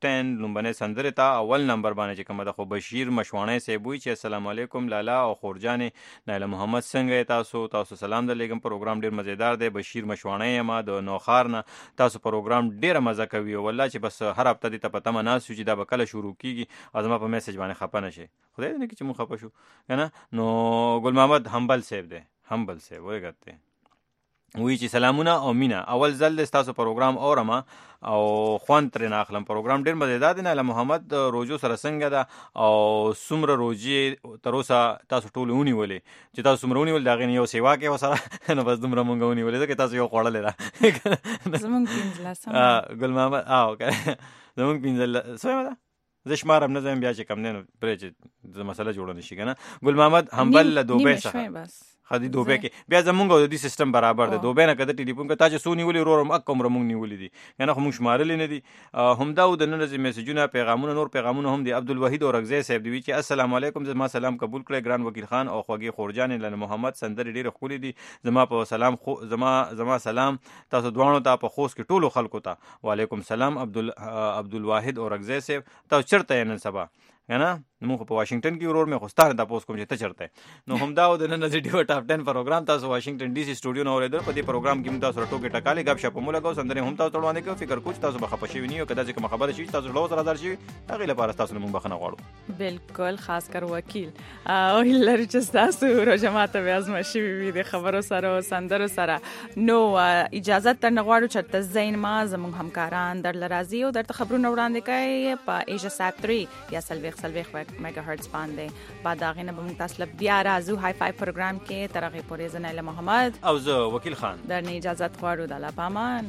10 لومبنه سندره ته اول نمبر باندې چې کومه د خو بشیر مشوانه سی بوي چې السلام علیکم لالا او خورجان نایله محمد څنګه تاسو سلام درلګم پروګرام ډیر مزیدار دی بشیر مشوانه ما د نوخار نه تاسو پروګرام ډیر مزه کوي والله چې بس هر هفته دې ته پته مناس چې دا به کله شروع کیږي ازما په میسج باندې خپه نشي خدای دې نه چې مو خپه شو کنه نو ګل محمد همبل سیب دی همبل سیب وایګته وی چې سلامونه او مینا اول ځل تاسو پروګرام اورم او خوان تر نه اخلم پروګرام ډیر مزیدار دی نه محمد روزو سره څنګه دا او سمره روزي تر اوسه تاسو ټول ونیولې چې تاسو سمره ونیول دا غي یو سیوا کې وسره نه بس دومره مونږ ونیولې ځکه تاسو یو خوړلې را زمونږ پینځل سم ګل محمد زمونږ پینځل سمه ده زه شمارم نه زم بیا چې کم نه پرې چې د مسله جوړ نشي کنه ګل محمد همبل دوبه څخه خدي دوبه کې بیا زمونږ د سیستم برابر دی دوبه نه کده ټلیفون کې تا چې سونی ولې رورم اکم رمونږ نیولې دي کنه خو موږ شمارل نه دي همدا د نن ورځې میسجونه پیغامونه نور پیغامونه هم دي عبدالوحید اورغزی صاحب دی چې السلام علیکم زما سلام قبول کړئ ګران وکیل خان او خوږی خورجان لاله محمد سندر ډیر خولي دي زما په سلام زما سلام تاسو دوانو ته په خوست کې ټولو خلکو ته وعلیکم سلام عبدالواحد اورغزی صاحب تاسو چرته نن سبا کنه موږ په واشنگټن کې ورور مې خوستانه تاسو کوم چې ته چرته نو همدا د نن ورځې ډیو ټاپ 10 پروګرام تاسو واشنگټن ډي سي سټوډیو نو اوریدل په دې پروګرام کې موږ تاسو ټوکې ټکالې غب شپ مولا کو سندره هم تاسو وړاندې کوو فکر کوم تاسو به خپه شي ونیو کدا چې کوم خبره شي تاسو لو سره درشي هغه لپاره تاسو موږ بخنه غواړو بالکل خاص کر وکیل او لری چې تاسو روجماته وازم شي وي د خبرو سره سندرو سره نو اجازه تر نغواړو چې زین ما زموږ همکاران در لرازي او در خبرونه وړاندې کوي په ایجا سات 3 یا سلويخ میگا هرتز باندې بعد هغه نه به موږ تاسو بیا راځو های فای پروګرام کې تر هغه پورې زنه محمد او زه وکیل خان در نه اجازه غواړو د الله پامان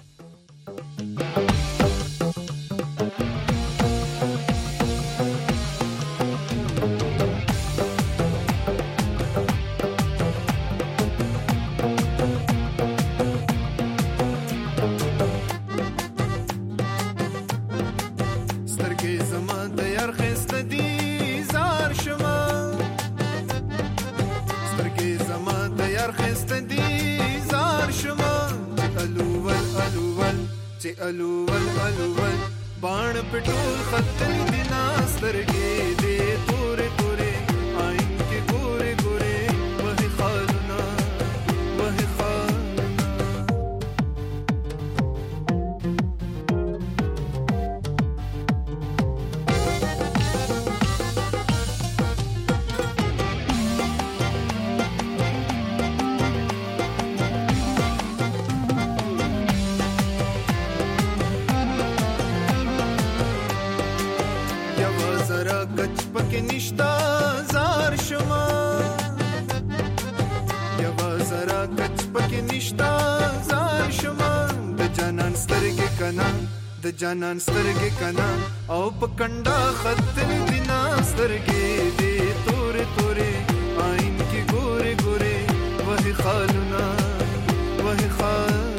الول بان پټول خطل دینا سترګې دې تورې تورې آئین کې ګورې ګورې وه خالنا نشتا زار شما یوا زرا کچ پکې نشتا زار شما د جانان سترګې کنا او پکندا خط دینا سترګې دې تورې تورې آئین کې ګورې ګورې وه خالنا